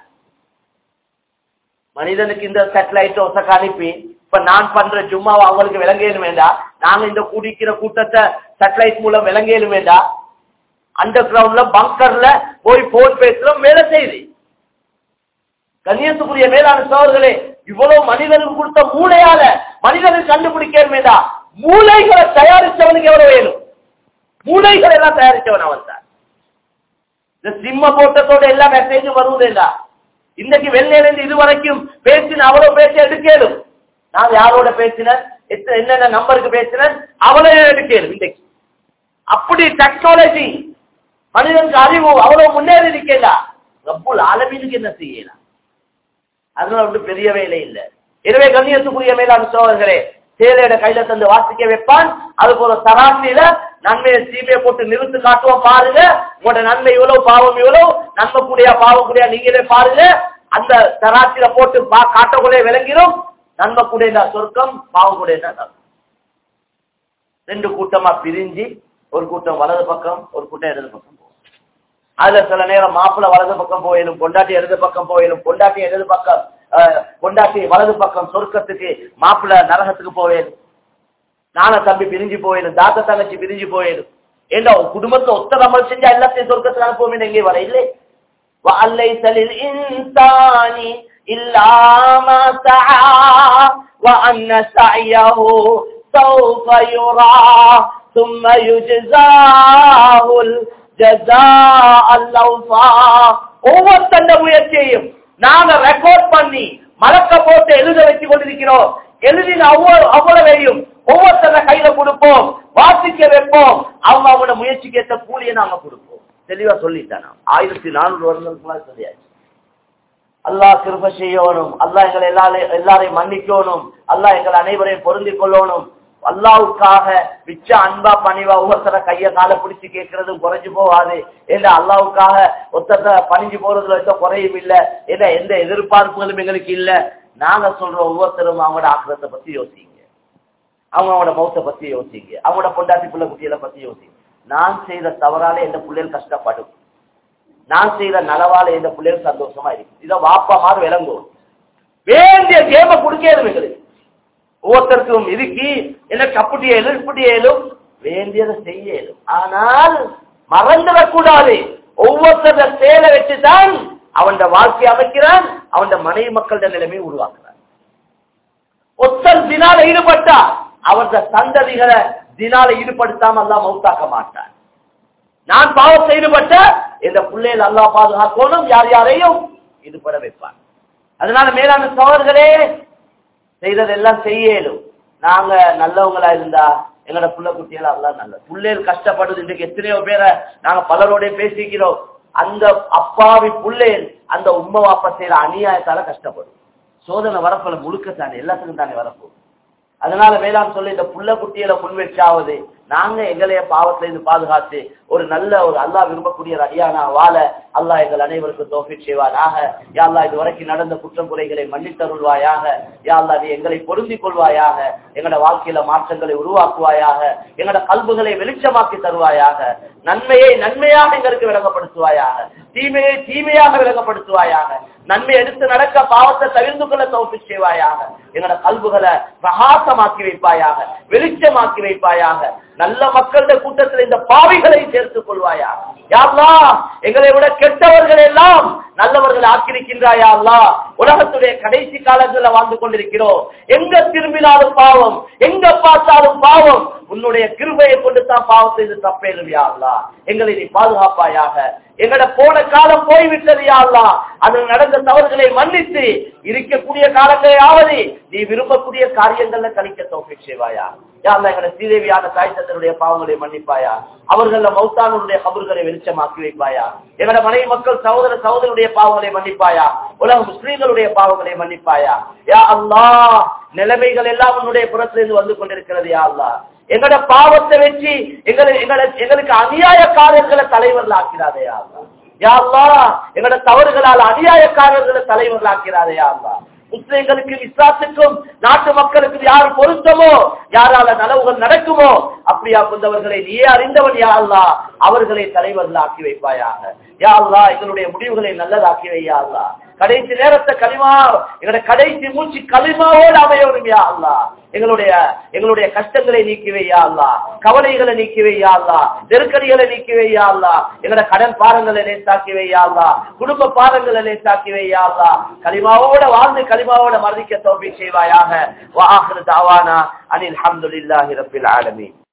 S1: மனிதனுக்கு இந்த சேட்டலைட் ஒசக்க அனுப்பி இப்ப நான் பண்ற ஜும்மாவை அவங்களுக்கு விளங்கேலும் வேண்டாம். நாங்க இந்த குடிக்கிற கூட்டத்தை சேட்டலைட் மூலம் விளங்கேலும் வேண்டாம். அண்டர் கிரவுண்ட்ல பங்கர்ல போய் போன் பேசுறோம், வேலை செய்து. கண்ணியத்துக்குரிய மேலான சோழர்களே, இவ்வளவு மனிதனுக்கு கொடுத்த மூளையால மனிதனுக்கு கண்டுபிடிக்க வேண்டாம். மூளைகளை தயாரிச்சவனுக்கு எவ்வளவு வேணும்? மூளைகள் எல்லாம் தயாரிச்சவன் அவன் தான். இந்த சிம்ம போட்டத்தோட எல்லா மெசேஜும் வருவதேண்டா. இன்னைக்கு வெள்ளையிலிருந்து இதுவரைக்கும் பேசின அவ்வளவு பேச எடுக்கலும். நான் யாரோட பேசினேன், என்னென்ன நம்பருக்கு பேசினேன், அவ்வளவு எடுக்கலும். இன்னைக்கு அப்படி டெக்னாலஜி, மனிதனுக்கு அறிவு அவ்வளவு முன்னேறி இருக்கா. ரப்புல் ஆலமீனுக்கு என்ன செய்யலாம்? அதனால ஒன்றும் பெரிய வேலை இல்லை. எனவே கண்ணியத்துக்குரிய மேலான சோழர்களே, சேலையோட கையில தந்து வாசிக்க வைப்பான். அது போல தராசில நன்மையை சீமையை போட்டு நிறுத்து காட்டுவோம். பாருங்க, உங்களோட நன்மை இவ்வளவு, பாவம் இவ்வளவு, நன்மை கூடியா பாவம் கூடியா நீங்களே பாருங்க. அந்த தராசில போட்டு காட்டக்குள்ளே விளங்கிடும். நன்மை கூட சொர்க்கம், பாவம் கூட ரெண்டு கூட்டமா பிரிஞ்சு, ஒரு கூட்டம் வலது பக்கம், ஒரு கூட்டம் இடது பக்கம் போகும். அதுல சில நேரம் மாப்பிள்ள வலது பக்கம் போயிடும், பொண்டாட்டி இடது பக்கம் போயிடும், பொண்டாட்டி இடது பக்கம். கொண்டாட்டி வலது பக்கம் சொர்க்கத்துக்கு, மாப்பிள்ள நரகத்துக்கு போவேன், நான தம்பி பிரிஞ்சு போயிடும், தாத்த தங்கச்சி பிரிஞ்சு போயிடும். ஏண்டா குடும்பத்தை ஒத்த அமல் செஞ்சா எல்லாத்தையும் சொர்க்கத்துக்கு அனுப்புவோம் எங்கே வர இல்லை. وَأَلَّيْسَ لِلْإِنسَانِ إِلَّا مَا سَعَى وَأَنَّ سَعْيَهُ سَوْفَ يُرَى ثُمَّ يُجْزَاهُ الْجَزَاءَ الْأَوْفَى. ஒவ்வொருத்தண்ட முயற்சியையும் நாங்க ரெக்கார்ட் பண்ணி மலக்க போட்டு எழுத வச்சு கொண்டிருக்கிறோம். எழுதின அவ்வளவையும் ஒவ்வொருத்தர கையில கொடுப்போம், வாசிக்க வைப்போம். அவங்க அவங்களோட முயற்சிக்கு ஏற்ற கூலியை நாங்க கொடுப்போம். தெளிவா சொல்லிட்டானா 1400 வருடங்களுக்கு சொல்லியாச்சு. அல்லாஹ் கிருபை செய்யணும், அல்லாஹ் எங்களை எல்லாரையும் மன்னிக்கணும், அல்லாஹ் எங்களை அனைவரையும் பொருந்திக் கொள்ளணும். அல்லாவுக்காக மிச்ச அன்பா பணிவா ஒவ்வொருத்தர கைய கால பிடிச்சு கேட்கறதும் குறைஞ்சு போவாது. ஏன்னா அல்லாவுக்காக ஒருத்தர பணிஞ்சு போறதுல எந்த குறையும் இல்லை, ஏன்னா எந்த எதிர்பார்ப்புகளும் எங்களுக்கு இல்லை. நாங்க சொல்றோம் ஒவ்வொருத்தரும் அவங்களோட ஆக்கிரத்தை பத்தி யோசிங்க, அவங்களோட மௌத்தை பத்தி யோசிங்க, அவங்களோட பொண்டாட்டி பிள்ளை குட்டிகளை பத்தி யோசிங்க. நான் செய்த தவறால எந்த பிள்ளைகள் கஷ்டப்படும், நான் செய்த நலவால எந்த பிள்ளைகள் சந்தோஷமா இருக்கும். இதை வாப்பா மாதிரி விளங்கும். வேண்டிய கேம கொடுக்கணும் எங்களுக்கு. ஒவ்வொருத்தருக்கும் இதுக்கு எனக்கு அப்படியேலும் இப்படியேலும் வேண்டியதை செய்யலும். ஆனால் மறந்துடக்கூடாது, ஒவ்வொருத்தர செயலை வச்சுதான் அவன் வாழ்க்கை அமைக்கிறான், அவன் மனைவி மக்களோட நிலைமையை உருவாக்குறான். ஒத்தல் தினால ஈடுபட்டா அவரது சந்ததிகளை தினால ஈடுபடுத்தாம அல்லாஹ் மௌத்தாக்க மாட்டான். நான் பாவத்தை ஈடுபட்ட இந்த பிள்ளைகள் அல்லாஹ் பாதுகாக்கணும், யார் யாரையும் ஈடுபட வைப்பான். அதனால மேலான சகோதரர்களே, செய்ததெல்லாம் செய்யலும். நாங்க நல்லவங்களா இருந்தா எங்களோட புள்ள குட்டிகள் அல்லாஹ் நல்ல பிள்ளைகள் கஷ்டப்படுது. இன்றைக்கு எத்தனையோ பேரை நாங்க பலரோட பேசிக்கிறோம். அந்த அப்பாவி பிள்ளைகள் அந்த உம்மை வாப்பா செய்யற அநியாயத்தால கஷ்டப்படும். சோதனை வரப்போல முழுக்கத்தானே எல்லாத்துக்கும் தானே வரப்போம். அதனால வேளாண் சொல்லி இந்த புள்ள குட்டியில முன்வெச்சாவது நாங்க எங்களைய பாவத்துல இருந்து பாதுகாத்து ஒரு நல்ல ஒரு அல்லாஹ் விரும்பக்கூடிய அடியானா வாழ அல்லாஹ் எங்கள் அனைவருக்கு தௌஃபீக் செய்வானாக. யா அல்லாஹ் இதுவரைக்கும் நடந்த குற்றம் குறைகளை மன்னித்தருள்வாயாக. யா அல்லாஹ் நீ எங்களை பொருந்திக் கொள்வாயாக, எங்களோட வாழ்க்கையில மாற்றங்களை உருவாக்குவாயாக, எங்களோட கல்புகளை வெளிச்சமாக்கி தருவாயாக, நன்மையை நன்மையாக எங்களுக்கு விளங்கப்படுத்துவாயாக, தீமையை தீமையாக விளங்கப்படுத்துவாயாக, நன்மை எடுத்து நடக்க பாவத்தை தவிர்த்து கொள்ள தௌஃபீக் செய்வாயாக, எங்களோட கல்புகளை பிரகாசமாக்கி வைப்பாயாக, வெளிச்சமாக்கி வைப்பாயாக, நல்ல மக்களுடைய கூட்டத்தில் இந்த பாவிகளை சேர்த்துக் கொள்வாயா. யா அல்லாஹ் எங்களை விட கெட்டவர்கள் எல்லாம் நல்லவர்கள் ஆக்கியிருக்கின்றாயா அல்லாஹ். உலகத்துடைய கடைசி காலங்களில் வாழ்ந்து கொண்டிருக்கிறோம். எங்க திரும்பினாலும் பாவம், எங்க பார்த்தாலும் பாவம். உன்னுடைய கிருபையை கொண்டு தான் பாவத்தை தப்பேலும் யா அல்லாஹ். எங்களை நீ பாதுகாப்பாயாக. எங்கட போன காலம் போய்விட்டது யா அல்லாஹ். அதில் நடந்த தவறுகளை மன்னித்து இருக்கக்கூடிய காலங்களையாவது நீ விரும்பக்கூடிய காரியங்கள்ல கழிக்க தௌஃபீக் செய்வாயா. யா அல்லாஹ் எங்கட ஸ்ரீதேவியான தாய் தந்தையருடைய பாவங்களை மன்னிப்பாயா, அவர்கள மௌத்தானுடைய கபர்களை வெளிச்சமாக்கி வைப்பாயா, எங்கட மனைவி மக்கள் சகோதர சகோதரருடைய பாவங்களை மன்னிப்பாயா, உலக முஸ்லீம்களுடைய பாவங்களை மன்னிப்பாயா. யா அல்லாஹ் நிலைமைகள் எல்லாம் உன்னுடைய புறத்திலிருந்து வந்து கொண்டிருக்கிறது யா அல்லாஹ். எங்கட பாவத்தை வச்சு எங்களுக்கு அநியாயக்காரர்களை தலைவர்கள் ஆக்கிறாதே யா அல்லாஹ். யா அல்லாஹ் எங்கட தவறுகளால் அநியாயக்காரர்களை தலைவர்கள் ஆக்கிறாதே யா அல்லாஹ். முஸ்லிம்களுக்கு இஸ்லாத்துக்கும் நாட்டு மக்களுக்கும் யார் பொருத்தமோ, யாரால நலவுகள் நடக்குமோ அப்படியா கொண்டவர்களை நீயே அறிந்தவன் யா அல்லாஹ். அவர்களை தலைவர்கள் ஆக்கி வைப்பாயாக. யா அல்லாஹ் எங்களுடைய முடிவுகளை நல்லதாக்கி வையா அல்லாஹ். கடைசி நேரத்தை களிமா எங்களுடைய கடைசி மூச்சு களிமாவோடு அமையணும் யா அல்லாஹ். எங்களுடைய கஷ்டங்களை நீக்கி வையா அல்லாஹ், கவலைகளை நீக்கி வையா அல்லாஹ், நெருக்கடிகளை நீக்கி வையா அல்லாஹ், எங்களுடைய கடன் பாரங்களை லேசாக்கி வையா அல்லாஹ், குடும்ப பாரங்களை லேசாக்கி வையா அல்லாஹ். களிமாவோட வாழ்ந்து களிமாவோட மரணிக்க தௌஃபீக் செய்வாயாக. வ ஆகிரு தஅவானா அனில் ஹம்துலில்லாஹி ரப்பில் ஆலமீன்.